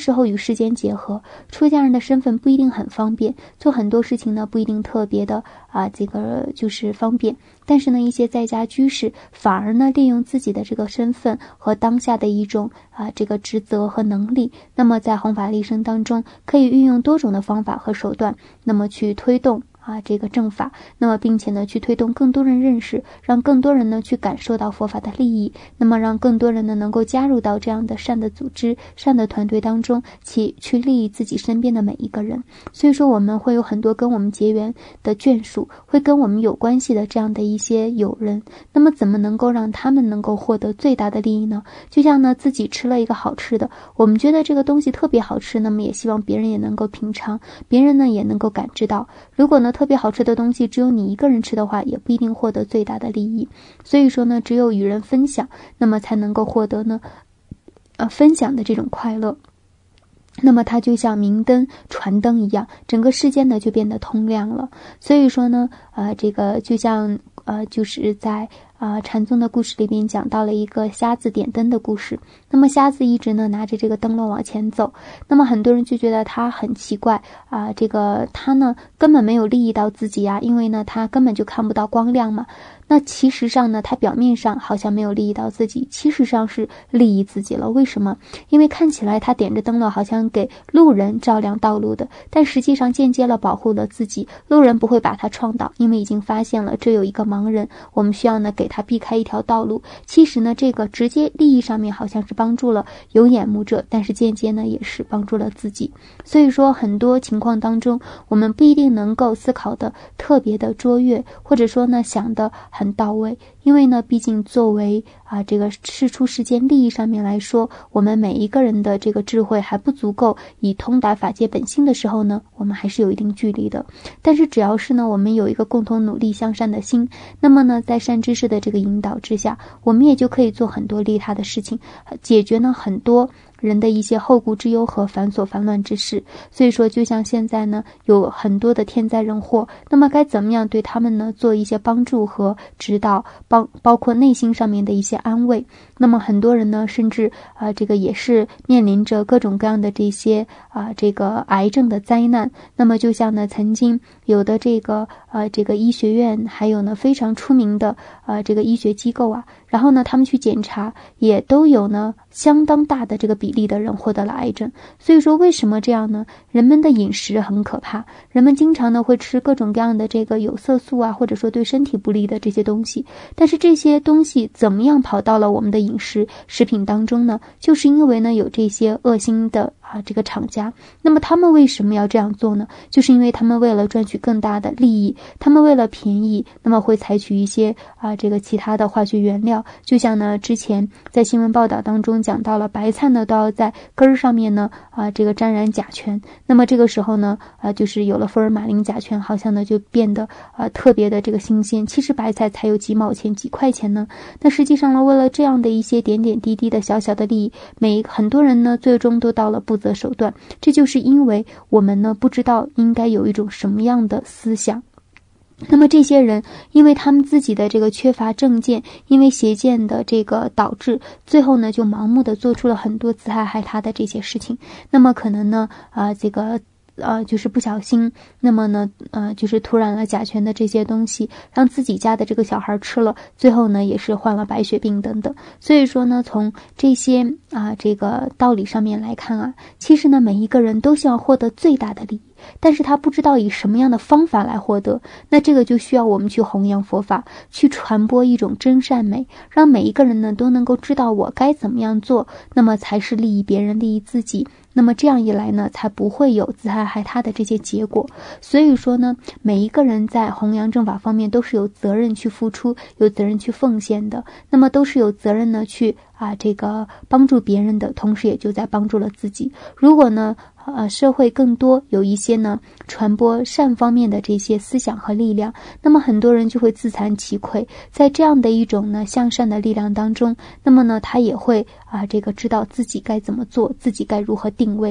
时候与世间结合，出家人的身份不一定很方便，做很多事情呢不一定特别的啊这个就是方便，但是呢一些在家居士反而呢利用自己的这个身份和当下的一种啊这个职责和能力，那么在弘法利生当中可以运用多种的方法和手段，那么去推动啊，这个正法，那么并且呢，去推动更多人认识，让更多人呢去感受到佛法的利益，那么让更多人呢能够加入到这样的善的组织、善的团队当中，去去利益自己身边的每一个人。所以说，我们会有很多跟我们结缘的眷属，会跟我们有关系的这样的一些友人。那么，怎么能够让他们能够获得最大的利益呢？就像呢，自己吃了一个好吃的，我们觉得这个东西特别好吃，那么也希望别人也能够品尝，别人呢也能够感知到。如果呢特别好吃的东西只有你一个人吃的话，也不一定获得最大的利益。所以说呢，只有与人分享，那么才能够获得呢呃分享的这种快乐。那么它就像明灯传灯一样，整个世界呢就变得通亮了。所以说呢呃这个就像呃就是在啊，禅宗的故事里边讲到了一个瞎子点灯的故事。那么瞎子一直呢拿着这个灯笼往前走，那么很多人就觉得他很奇怪啊，这个他呢根本没有利益到自己啊，因为呢他根本就看不到光亮嘛。那其实上呢，他表面上好像没有利益到自己，其实上是利益自己了。为什么？因为看起来他点着灯笼好像给路人照亮道路的，但实际上间接了保护了自己，路人不会把他撞倒，因为已经发现了这有一个盲人，我们需要呢给他避开一条道路。其实呢这个直接利益上面好像是帮助了有眼目者，但是间接呢也是帮助了自己。所以说很多情况当中，我们不一定能够思考的特别的卓越，或者说呢想的很到位，因为呢毕竟作为啊这个事出世间利益上面来说，我们每一个人的这个智慧还不足够以通达法界本性的时候呢，我们还是有一定距离的。但是只要是呢我们有一个共同努力向善的心，那么呢在善知识的这个引导之下，我们也就可以做很多利他的事情，解决呢很多人的一些后顾之忧和繁琐烦乱之事。所以说就像现在呢有很多的天灾人祸，那么该怎么样对他们呢做一些帮助和指导，包包括内心上面的一些安慰。那么很多人呢甚至啊、呃、这个也是面临着各种各样的这些啊、呃、这个癌症的灾难。那么就像呢曾经有的这个呃这个医学院，还有呢非常出名的呃这个医学机构啊，然后呢他们去检查也都有呢相当大的这个比例的人获得了癌症。所以说为什么这样呢？人们的饮食很可怕，人们经常呢会吃各种各样的这个有色素啊，或者说对身体不利的这些东西。但是这些东西怎么样跑到了我们的饮食食品当中呢？就是因为呢有这些恶心的啊这个厂家。那么他们为什么要这样做呢？就是因为他们为了赚取更大的利益，他们为了便宜，那么会采取一些啊这个其他的化学原料。就像呢之前在新闻报道当中讲到了，白菜呢都要在根儿上面呢啊这个沾染甲醛。那么这个时候呢啊就是有了福尔马林甲醛，好像呢就变得啊特别的这个新鲜。其实白菜才有几毛钱几块钱呢，那实际上呢为了这样的一些点点滴滴的小小的利益，每很多人呢最终都到了不择手段。这就是因为我们呢不知道应该有一种什么样的思想。那么这些人因为他们自己的这个缺乏正见，因为邪见的这个导致，最后呢就盲目的做出了很多自害害他的这些事情。那么可能呢啊、呃、这个呃，就是不小心，那么呢，呃，就是涂染了甲醛的这些东西，让自己家的这个小孩吃了，最后呢，也是患了白血病等等。所以说呢，从这些啊、呃、这个道理上面来看啊，其实呢，每一个人都希望获得最大的利益，但是他不知道以什么样的方法来获得。那这个就需要我们去弘扬佛法，去传播一种真善美，让每一个人呢都能够知道我该怎么样做，那么才是利益别人，利益自己。那么这样一来呢，才不会有自害害他的这些结果。所以说呢，每一个人在弘扬正法方面都是有责任去付出，有责任去奉献的。那么都是有责任呢去啊这个帮助别人的，同时也就在帮助了自己。如果呢呃，社会更多有一些呢传播善方面的这些思想和力量，那么很多人就会自惭其愧。在这样的一种呢向善的力量当中，那么呢他也会啊这个知道自己该怎么做，自己该如何定位了。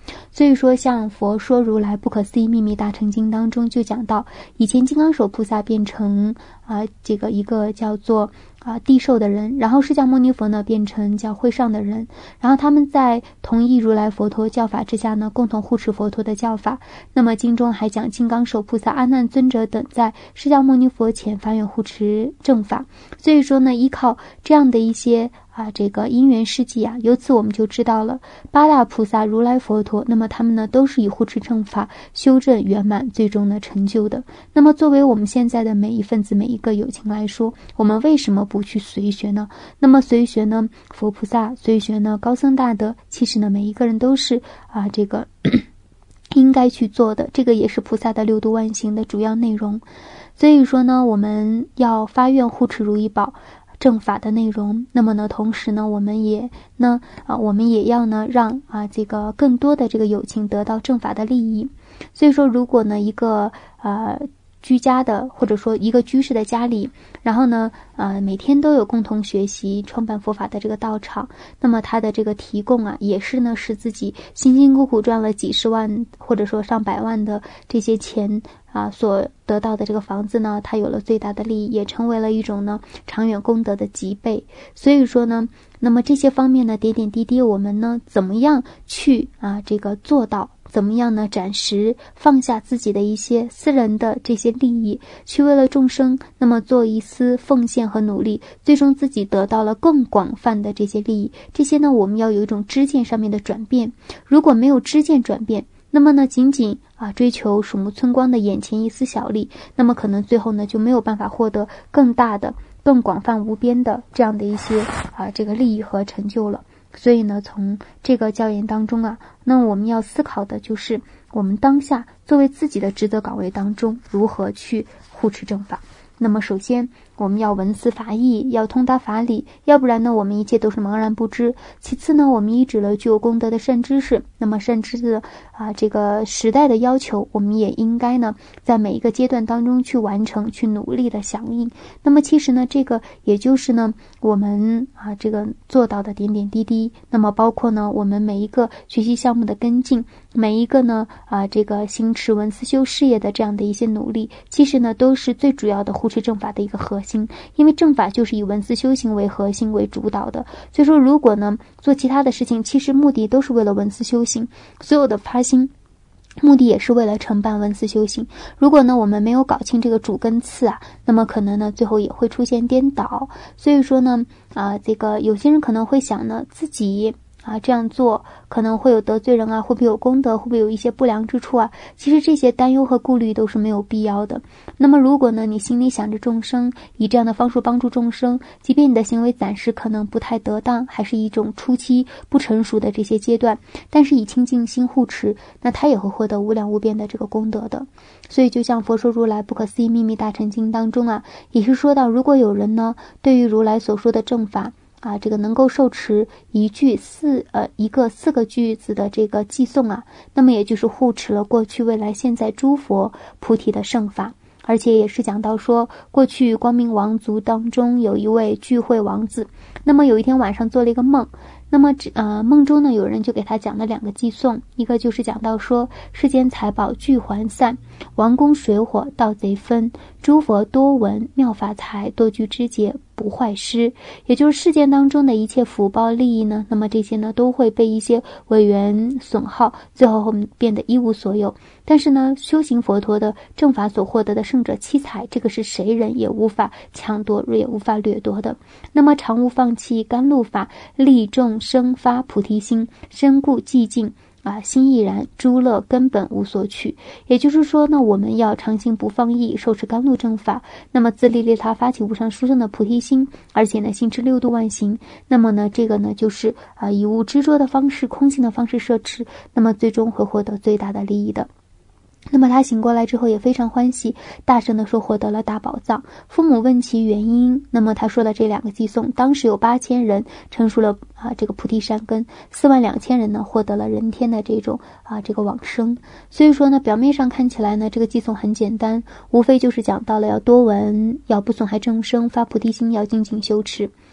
所以说像佛说如来不可思议秘密大乘经当中就讲到，以前金刚手菩萨变成啊、呃、这个一个叫做啊地兽的人，然后释迦牟尼佛呢变成叫会上的人，然后他们在同一如来佛陀教法之下呢，共同护持佛陀的教法。那么经中还讲金刚手菩萨、阿难尊者等在释迦牟尼佛前发愿护持正法。所以说呢，依靠这样的一些啊这个因缘事迹啊，由此我们就知道了八大菩萨、如来佛陀，那么他们呢都是以护持正法修正圆满，最终呢成就的。那么作为我们现在的每一分子、每一个有情来说，我们为什么不去随学呢？那么随学呢佛菩萨，随学呢高僧大德，其实呢每一个人都是啊这个应该去做的，这个也是菩萨的六度万行的主要内容。所以说呢，我们要发愿护持如意宝正法的内容，那么呢同时呢我们也呢啊我们也要呢让啊这个更多的这个有情得到正法的利益。所以说如果呢一个呃居家的或者说一个居士的家里，然后呢呃每天都有共同学习创办佛法的这个道场，那么他的这个提供啊也是呢使自己辛辛苦苦赚了几十万或者说上百万的这些钱啊所得到的这个房子呢，它有了最大的利益，也成为了一种呢长远功德的积倍。所以说呢，那么这些方面呢点点滴滴我们呢怎么样去啊这个做到，怎么样呢暂时放下自己的一些私人的这些利益，去为了众生那么做一丝奉献和努力，最终自己得到了更广泛的这些利益。这些呢我们要有一种知见上面的转变，如果没有知见转变，那么呢仅仅啊追求鼠目寸光的眼前一丝小利，那么可能最后呢就没有办法获得更大的更广泛无边的这样的一些啊这个利益和成就了。所以呢从这个教研当中啊，那我们要思考的就是我们当下作为自己的职责岗位当中如何去护持正法。那么首先我们要文思法义，要通达法理，要不然呢我们一切都是茫然不知。其次呢，我们依止了具有功德的善知识，那么善知识啊这个时代的要求，我们也应该呢在每一个阶段当中去完成，去努力的响应。那么其实呢这个也就是呢我们啊这个做到的点点滴滴，那么包括呢我们每一个学习项目的跟进，每一个呢啊这个行持文思修事业的这样的一些努力，其实呢都是最主要的护持正法的一个核心。因为正法就是以文思修行为核心为主导的，所以说如果呢做其他的事情，其实目的都是为了文思修行，所有的发心目的也是为了承办文思修行。如果呢我们没有搞清这个主跟次啊，那么可能呢最后也会出现颠倒。所以说呢啊这个有些人可能会想呢自己啊这样做可能会有得罪人啊，会不会有功德，会不会有一些不良之处啊，其实这些担忧和顾虑都是没有必要的。那么如果呢你心里想着众生，以这样的方式帮助众生，即便你的行为暂时可能不太得当，还是一种初期不成熟的这些阶段，但是以清净心护持，那他也会获得无量无边的这个功德的。所以就像佛说如来不可思议秘密大乘经当中啊，也是说到如果有人呢对于如来所说的正法啊，这个能够受持一句四呃一个四个句子的这个寄诵啊，那么也就是护持了过去未来现在诸佛菩提的圣法。而且也是讲到说，过去光明王族当中有一位聚会王子，那么有一天晚上做了一个梦，那么呃梦中呢有人就给他讲了两个寄颂，一个就是讲到说世间财宝俱还散，王宫水火盗贼分，诸佛多闻妙法财，多具知节不坏失。也就是世间当中的一切福报利益呢，那么这些呢都会被一些委员损耗，最后变得一无所有。但是呢修行佛陀的正法所获得的圣者七彩，这个是谁人也无法抢夺也无法掠夺的。那么常无放弃甘露法，利众生发菩提心，身故寂静啊，心亦然，诸乐根本无所取。也就是说呢，我们要常行不放逸，受持甘露正法，那么自利利他发起无上殊胜的菩提心，而且呢行持六度万行。那么呢这个呢就是啊、呃、以无执着的方式，空性的方式摄持，那么最终会获得最大的利益的。那么他醒过来之后也非常欢喜，大声地说获得了大宝藏。父母问其原因，那么他说了这两个寄颂，当时有八千人成熟了啊这个菩提善根，四万两千人呢获得了人天的这种啊这个往生。所以说呢表面上看起来呢这个寄颂很简单，无非就是讲到了要多闻，要不损害众生，发菩提心，要精进修持。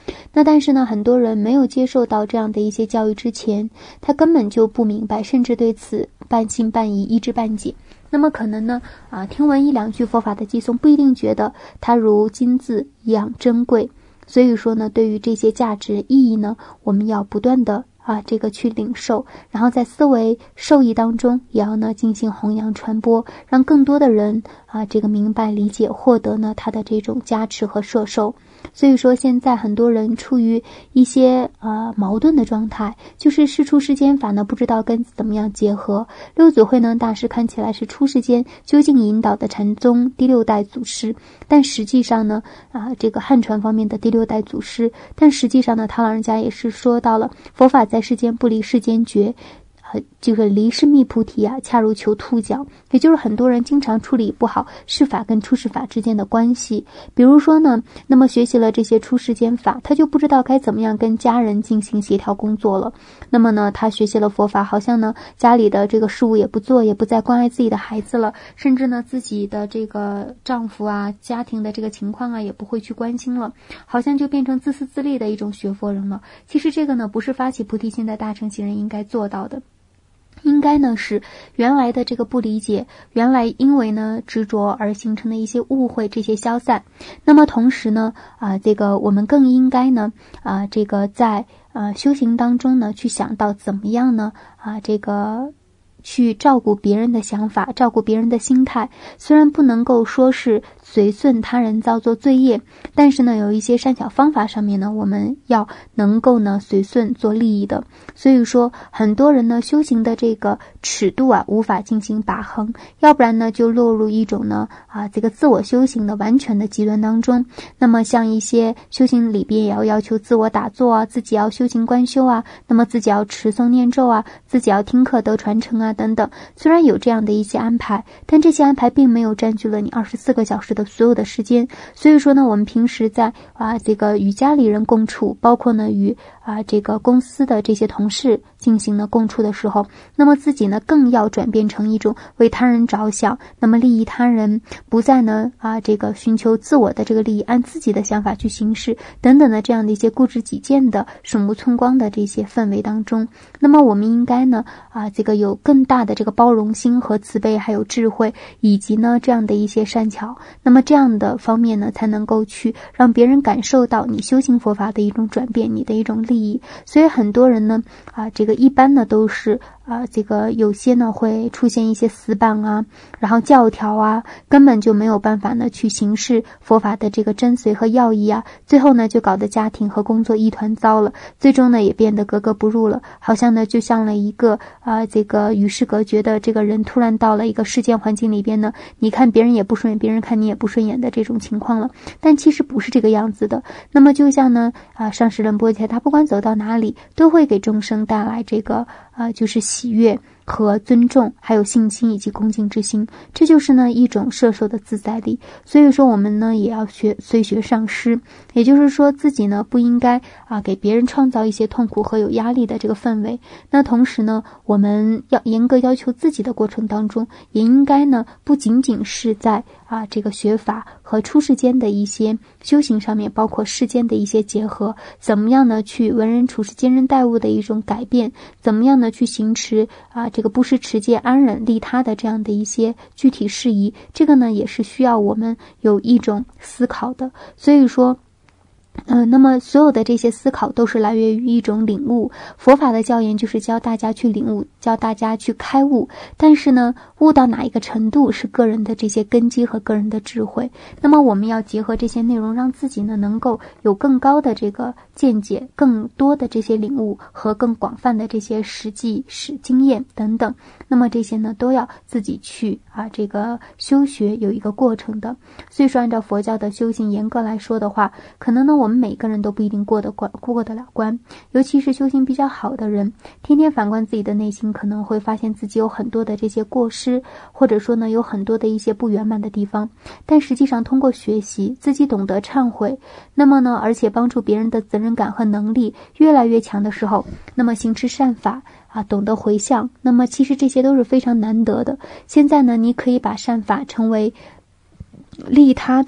那但是呢，很多人没有接受到这样的一些教育之前，他根本就不明白，甚至对此半信半疑，一知半解。那么可能呢，啊，听闻一两句佛法的偈颂，不一定觉得它如金子一样珍贵。所以说呢，对于这些价值意义呢，我们要不断的啊，这个去领受，然后在思维受益当中，也要呢进行弘扬传播，让更多的人啊，这个明白理解，获得呢它的这种加持和摄受。所以说现在很多人处于一些呃矛盾的状态，就是世出世间法呢不知道跟怎么样结合。六祖慧能大师看起来是出世间究竟引导的禅宗第六代祖师，但实际上呢啊这个汉传方面的第六代祖师，但实际上呢他老人家也是说到了佛法在世间不离世间觉，就是离世觅菩提啊，恰如求兔角。也就是很多人经常处理不好世法跟出世法之间的关系。比如说呢，那么学习了这些出世间法，他就不知道该怎么样跟家人进行协调工作了。那么呢，他学习了佛法，好像呢家里的这个事务也不做，也不再关爱自己的孩子了，甚至呢自己的这个丈夫啊，家庭的这个情况啊，也不会去关心了，好像就变成自私自利的一种学佛人了。其实这个呢，不是发起菩提心的大乘行人应该做到的。应该呢是原来的这个不理解，原来因为呢执着而形成的一些误会，这些消散。那么同时呢啊、呃，这个我们更应该呢啊、呃，这个在呃修行当中呢去想到怎么样呢啊、呃、这个去照顾别人的想法，照顾别人的心态。虽然不能够说是随顺他人造作罪业，但是呢有一些善巧方法上面呢，我们要能够呢随顺做利益的。所以说很多人呢修行的这个尺度啊无法进行把衡，要不然呢就落入一种呢啊这个自我修行的完全的极端当中。那么像一些修行里边也要要求自我打坐啊，自己要修行观修啊，那么自己要持诵念咒啊，自己要听课得传承啊等等。虽然有这样的一些安排，但这些安排并没有占据了你二十四个小时的所有的时间。所以说呢，我们平时在啊这个与家里人共处，包括呢与啊这个公司的这些同事进行了共处的时候，那么自己呢更要转变成一种为他人着想，那么利益他人，不再呢啊这个寻求自我的这个利益，按自己的想法去行事等等的这样的一些固执己见的鼠目寸光的这些氛围当中。那么我们应该呢啊这个有更大的这个包容心和慈悲，还有智慧，以及呢这样的一些善巧。那么这样的方面呢，才能够去让别人感受到你修行佛法的一种转变，你的一种利益。所以很多人呢啊这个一般呢都是啊这个有些呢会出现一些死板啊，然后教条啊，根本就没有办法呢去行事佛法的这个真髓和要义啊，最后呢就搞得家庭和工作一团糟了，最终呢也变得格格不入了，好像呢就像了一个啊这个与世隔绝的这个人突然到了一个世间环境里边呢，你看别人也不顺眼，别人看你也不顺眼的这种情况了。但其实不是这个样子的。那么就像呢啊上师仁波切，他不管走到哪里都会给众生带来这个啊就是喜悦和尊重，还有信心以及恭敬之心，这就是呢一种摄受的自在力。所以说我们呢也要学随学上师，也就是说自己呢不应该啊给别人创造一些痛苦和有压力的这个氛围。那同时呢，我们要严格要求自己的过程当中，也应该呢不仅仅是在啊这个学法和出世间的一些修行上面，包括世间的一些结合，怎么样呢去为人处事兼人待物的一种改变，怎么样呢去行持啊这个不失持戒安忍利他的这样的一些具体事宜，这个呢也是需要我们有一种思考的。所以说嗯、呃，那么所有的这些思考都是来源于一种领悟。佛法的教言就是教大家去领悟，教大家去开悟。但是呢，悟到哪一个程度是个人的这些根基和个人的智慧。那么我们要结合这些内容，让自己呢能够有更高的这个见解，更多的这些领悟和更广泛的这些实际史经验等等。那么这些呢都要自己去啊这个修学有一个过程的。所以说按照佛教的修行严格来说的话，可能呢我们每个人都不一定过得关过得了关，尤其是修行比较好的人，天天反观自己的内心，可能会发现自己有很多的这些过失，或者说呢有很多的一些不圆满的地方。但实际上通过学习，自己懂得忏悔，那么呢而且帮助别人的责任感和能力越来越强的时候，那么行持善法啊，懂得回向，那么其实这些都是非常难得的。现在呢你可以把善法成为利他的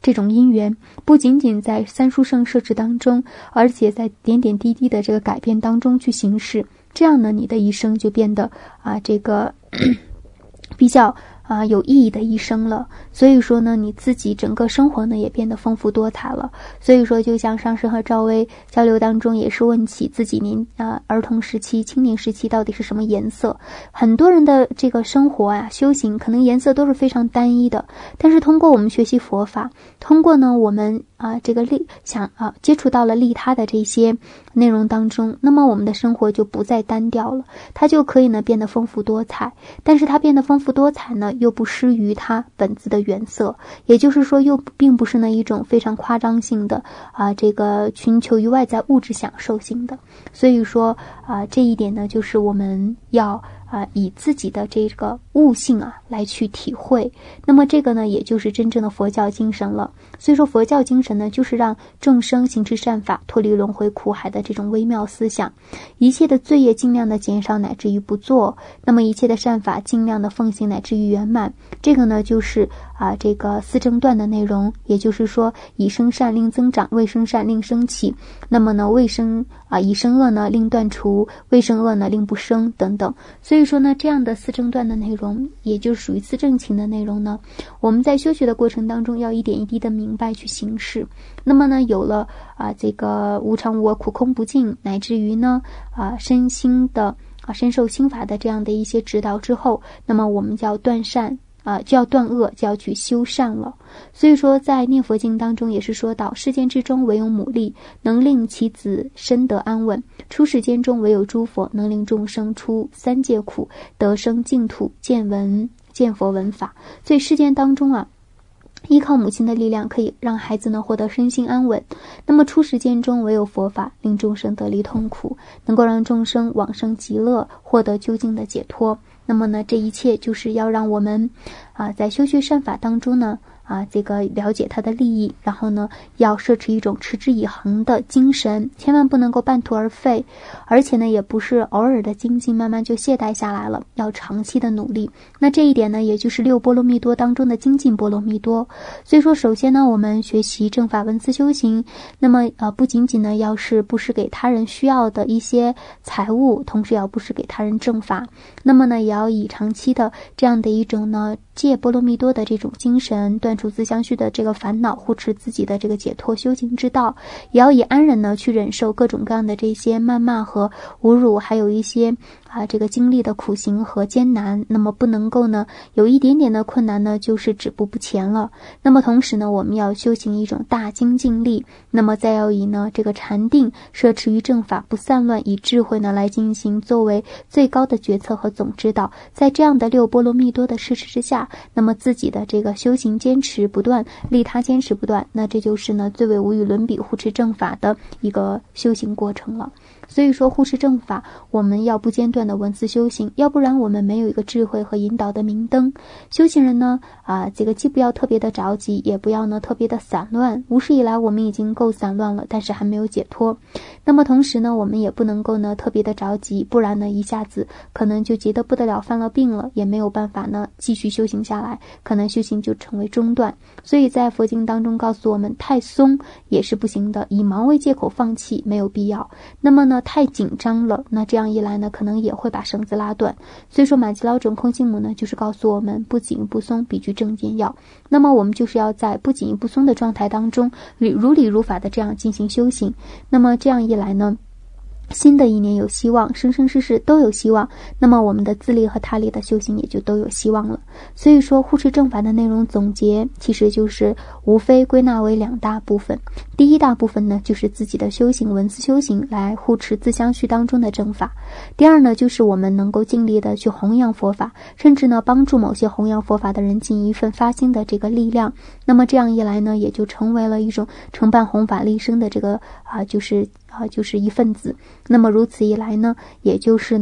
这种因缘，不仅仅在三书圣设置当中，而且在点点滴滴的这个改变当中去行事，这样呢，你的一生就变得啊，这个比较啊有意义的一生了。所以说呢，你自己整个生活呢也变得丰富多彩了。所以说，就像上师和赵薇交流当中也是问起自己年啊儿童时期、青年时期到底是什么颜色。很多人的这个生活啊、修行可能颜色都是非常单一的，但是通过我们学习佛法，通过呢我们啊这个利想啊接触到了利他的这些内容当中，那么我们的生活就不再单调了，它就可以呢变得丰富多彩。但是它变得丰富多彩呢，又不失于它本自的原色，也就是说，又并不是呢一种非常夸张性的啊这个寻求于外在物质享受性的。所以说啊这一点呢，就是我们要啊以自己的这个悟性啊来去体会。那么这个呢，也就是真正的佛教精神了。所以说佛教精神呢，就是让众生行持善法，脱离轮回苦海的这种微妙思想，一切的罪业尽量的减少乃至于不做，那么一切的善法尽量的奉行乃至于圆满。这个呢就是啊这个四正断的内容，也就是说以生善令增长，未生善令升起，那么呢未生啊以生恶呢令断除，未生恶呢令不生等等。所以说呢，这样的四正断的内容，也就是属于四正勤的内容呢，我们在修学的过程当中要一点一滴的明白去行事。那么呢，有了啊这个无常无我、苦空不净，乃至于呢啊身心的啊深受心法的这样的一些指导之后，那么我们就要断善啊，就要断恶，就要去修善了。所以说在念佛经当中也是说到，世间之中唯有母力能令其子身得安稳，出世间中唯有诸佛能令众生出三界苦，得生净土，见闻见佛闻法。所以世间当中啊，依靠母亲的力量可以让孩子呢获得身心安稳，那么出世间中唯有佛法令众生得离痛苦，能够让众生往生极乐，获得究竟的解脱。那么呢，这一切就是要让我们啊在修学善法当中呢啊这个了解它的利益，然后呢要摄持一种持之以恒的精神，千万不能够半途而废，而且呢也不是偶尔的精进慢慢就懈怠下来了，要长期的努力。那这一点呢，也就是六波罗蜜多当中的精进波罗蜜多。所以说首先呢，我们学习正法闻思修行，那么呃不仅仅呢要是布施给他人需要的一些财物，同时要布施给他人正法，那么呢也要以长期的这样的一种呢戒波罗蜜多的这种精神，断除自相续的这个烦恼，护持自己的这个解脱修行之道，也要以安忍呢去忍受各种各样的这些谩骂和侮辱，还有一些啊这个经历的苦行和艰难。那么不能够呢有一点点的困难呢就是止步不前了。那么同时呢，我们要修行一种大精进力，那么再要以呢这个禅定摄持于正法，不散乱，以智慧呢来进行作为最高的决策和总指导。在这样的六波罗蜜多的摄持之下，那么自己的这个修行坚持不断，利他坚持不断，那这就是呢最为无与伦比护持正法的一个修行过程了。所以说护持正法，我们要不间断的闻思修行，要不然我们没有一个智慧和引导的明灯。修行人呢啊，这个既不要特别的着急，也不要呢特别的散乱。无始以来我们已经够散乱了，但是还没有解脱。那么同时呢，我们也不能够呢特别的着急，不然呢一下子可能就急得不得了，犯了病了，也没有办法呢继续修行下来，可能修行就成为中断。所以在佛经当中告诉我们，太松也是不行的，以忙为借口放弃没有必要。那么呢太紧张了，那这样一来呢可能也会把绳子拉断。所以说马吉老准空性母呢就是告诉我们，不紧不松，必居正见要。那么我们就是要在不紧不松的状态当中，如理如法的这样进行修行。那么这样一来呢，新的一年有希望，生生世世都有希望，那么我们的自利和他利的修行也就都有希望了。所以说护持正法的内容总结其实就是无非归纳为两大部分。第一大部分呢就是自己的修行，闻思修行来护持自相续当中的正法。第二呢就是我们能够尽力的去弘扬佛法，甚至呢帮助某些弘扬佛法的人尽一份发心的这个力量。那么这样一来呢，也就成为了一种承办弘法利生的这个啊就是啊就是一份子。那么如此一来呢，也就是呢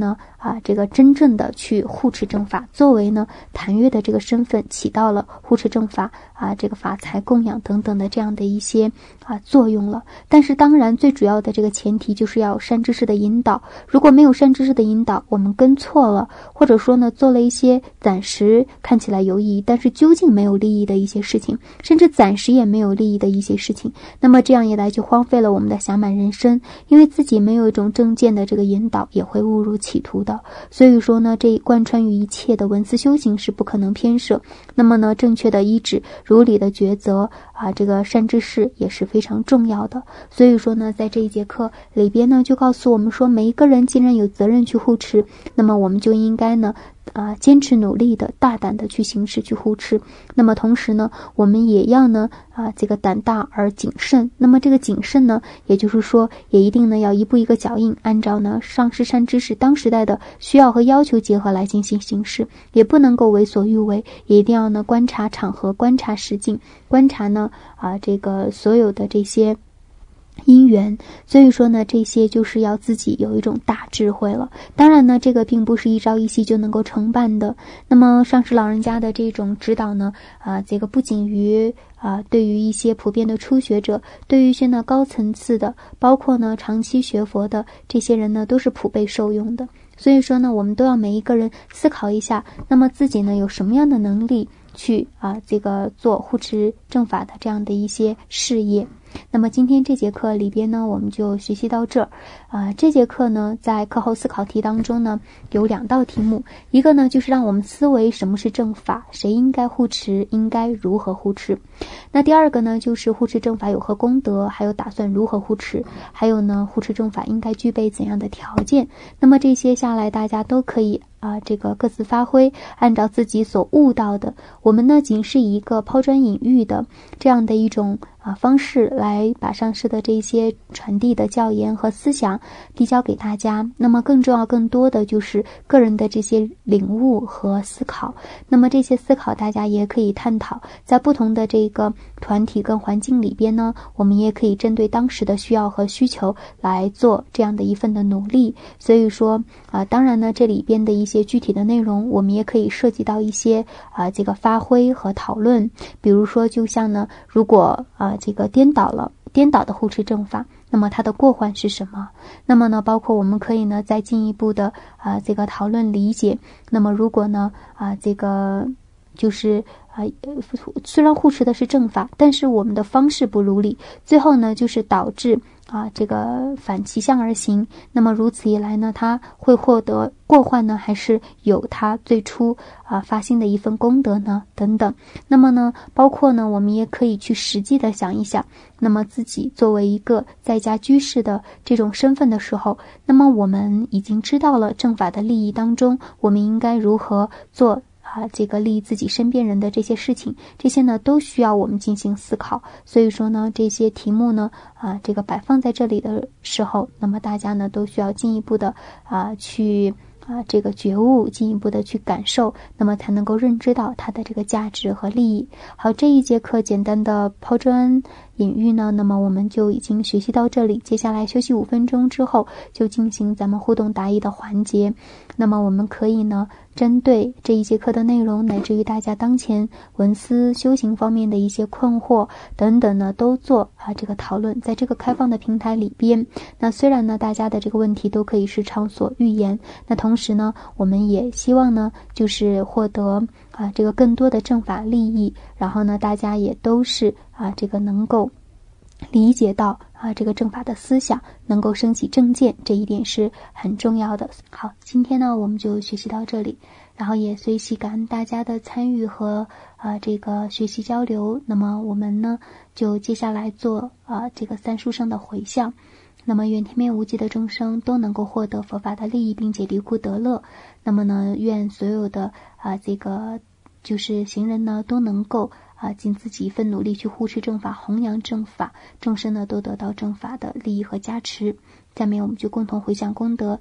啊这个真正的去护持正法，作为呢坛月的这个身份起到了护持正法啊这个法财供养等等的这样的一些啊作用了。但是当然最主要的这个前提就是要有善知识的引导，如果没有善知识的引导，我们跟错了，或者说呢做了一些暂时看起来有意义但是究竟没有利益的一些事情，甚至暂时也没有利益的一些事情，那么这样一来就荒废了我们的暇满人生，因为自己没有一种正见的这个引导，也会误入歧途的。所以说呢，这贯穿于一切的文思修行是不可能偏舍。那么呢，正确的依止如理的抉择啊，这个善知识也是非常重要的。所以说呢，在这一节课里边呢，就告诉我们说，每一个人既然有责任去护持，那么我们就应该呢啊，坚持努力的大胆的去行事去护持。那么同时呢，我们也要呢啊这个胆大而谨慎。那么这个谨慎呢，也就是说也一定呢要一步一个脚印，按照呢上师善知识当时代的需要和要求结合来进行行事，也不能够为所欲为，也一定要呢观察场合，观察实境，观察呢啊这个所有的这些因缘。所以说呢，这些就是要自己有一种大智慧了。当然呢，这个并不是一朝一夕就能够成办的。那么上师老人家的这种指导呢，啊，这个不仅于啊，对于一些普遍的初学者，对于一些呢高层次的，包括呢长期学佛的这些人呢，都是普被受用的。所以说呢，我们都要每一个人思考一下，那么自己呢有什么样的能力去啊这个做护持正法的这样的一些事业。那么今天这节课里边呢，我们就学习到这儿。啊、呃，这节课呢，在课后思考题当中呢，有两道题目，一个呢就是让我们思维什么是正法，谁应该护持，应该如何护持。那第二个呢，就是护持正法有何功德，还有打算如何护持，还有呢，护持正法应该具备怎样的条件。那么这些下来，大家都可以啊，这个各自发挥，按照自己所悟到的，我们呢仅是以一个抛砖引玉的这样的一种啊方式来把上师的这些传递的教言和思想递交给大家。那么更重要更多的就是个人的这些领悟和思考。那么这些思考大家也可以探讨，在不同的这个团体跟环境里边呢，我们也可以针对当时的需要和需求来做这样的一份的努力。所以说啊、呃，当然呢，这里边的一些具体的内容，我们也可以涉及到一些啊、呃、这个发挥和讨论。比如说，就像呢，如果啊、呃、这个颠倒了，颠倒的护持正法，那么它的过患是什么？那么呢，包括我们可以呢再进一步的啊、呃、这个讨论理解。那么如果呢啊、呃、这个就是啊、呃，虽然护持的是正法，但是我们的方式不如理，最后呢就是导致啊这个反其象而行。那么如此一来呢，他会获得过患呢，还是有他最初啊发心的一份功德呢？等等。那么呢，包括呢，我们也可以去实际的想一想，那么自己作为一个在家居士的这种身份的时候，那么我们已经知道了正法的利益当中，我们应该如何做啊，这个利益自己身边人的这些事情，这些呢都需要我们进行思考。所以说呢，这些题目呢啊，这个摆放在这里的时候，那么大家呢都需要进一步的啊去啊这个觉悟，进一步的去感受，那么才能够认知到它的这个价值和利益。好，这一节课简单的抛砖引玉呢，那么我们就已经学习到这里。接下来休息五分钟之后，就进行咱们互动答疑的环节。那么我们可以呢，针对这一节课的内容，乃至于大家当前文思修行方面的一些困惑等等呢，都做啊这个讨论。在这个开放的平台里边，那虽然呢大家的这个问题都可以是畅所欲言，那同时呢，我们也希望呢，就是获得啊这个更多的正法利益，然后呢，大家也都是啊这个能够理解到啊这个正法的思想，能够升起正见，这一点是很重要的。好，今天呢我们就学习到这里，然后也随喜感恩大家的参与和啊这个学习交流。那么我们呢就接下来做啊这个三书生的回向。那么愿天面无际的众生都能够获得佛法的利益，并且离苦得乐。那么呢，愿所有的啊这个就是行人呢都能够啊尽自己一份努力去护持正法，弘扬正法，众生呢都得到正法的利益和加持。下面我们就共同回向功德。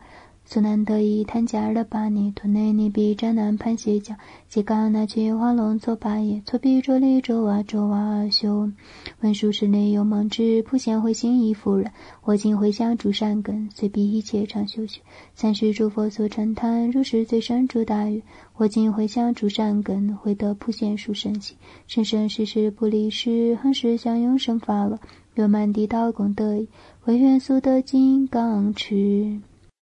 苏南得意谈加尔巴尼托内尼比占南潘斜将吉嘎那去花龙左巴耶错比卓里卓瓦卓瓦修文书室内有梦之普贤会心一夫人我今回向诸善根随彼一切常修学三世诸佛所称叹如是最深诸大语我今回向诸善根会得普贤殊胜行生生世世不离世恒时相永生法乐圆满地道功德为愿速得金刚持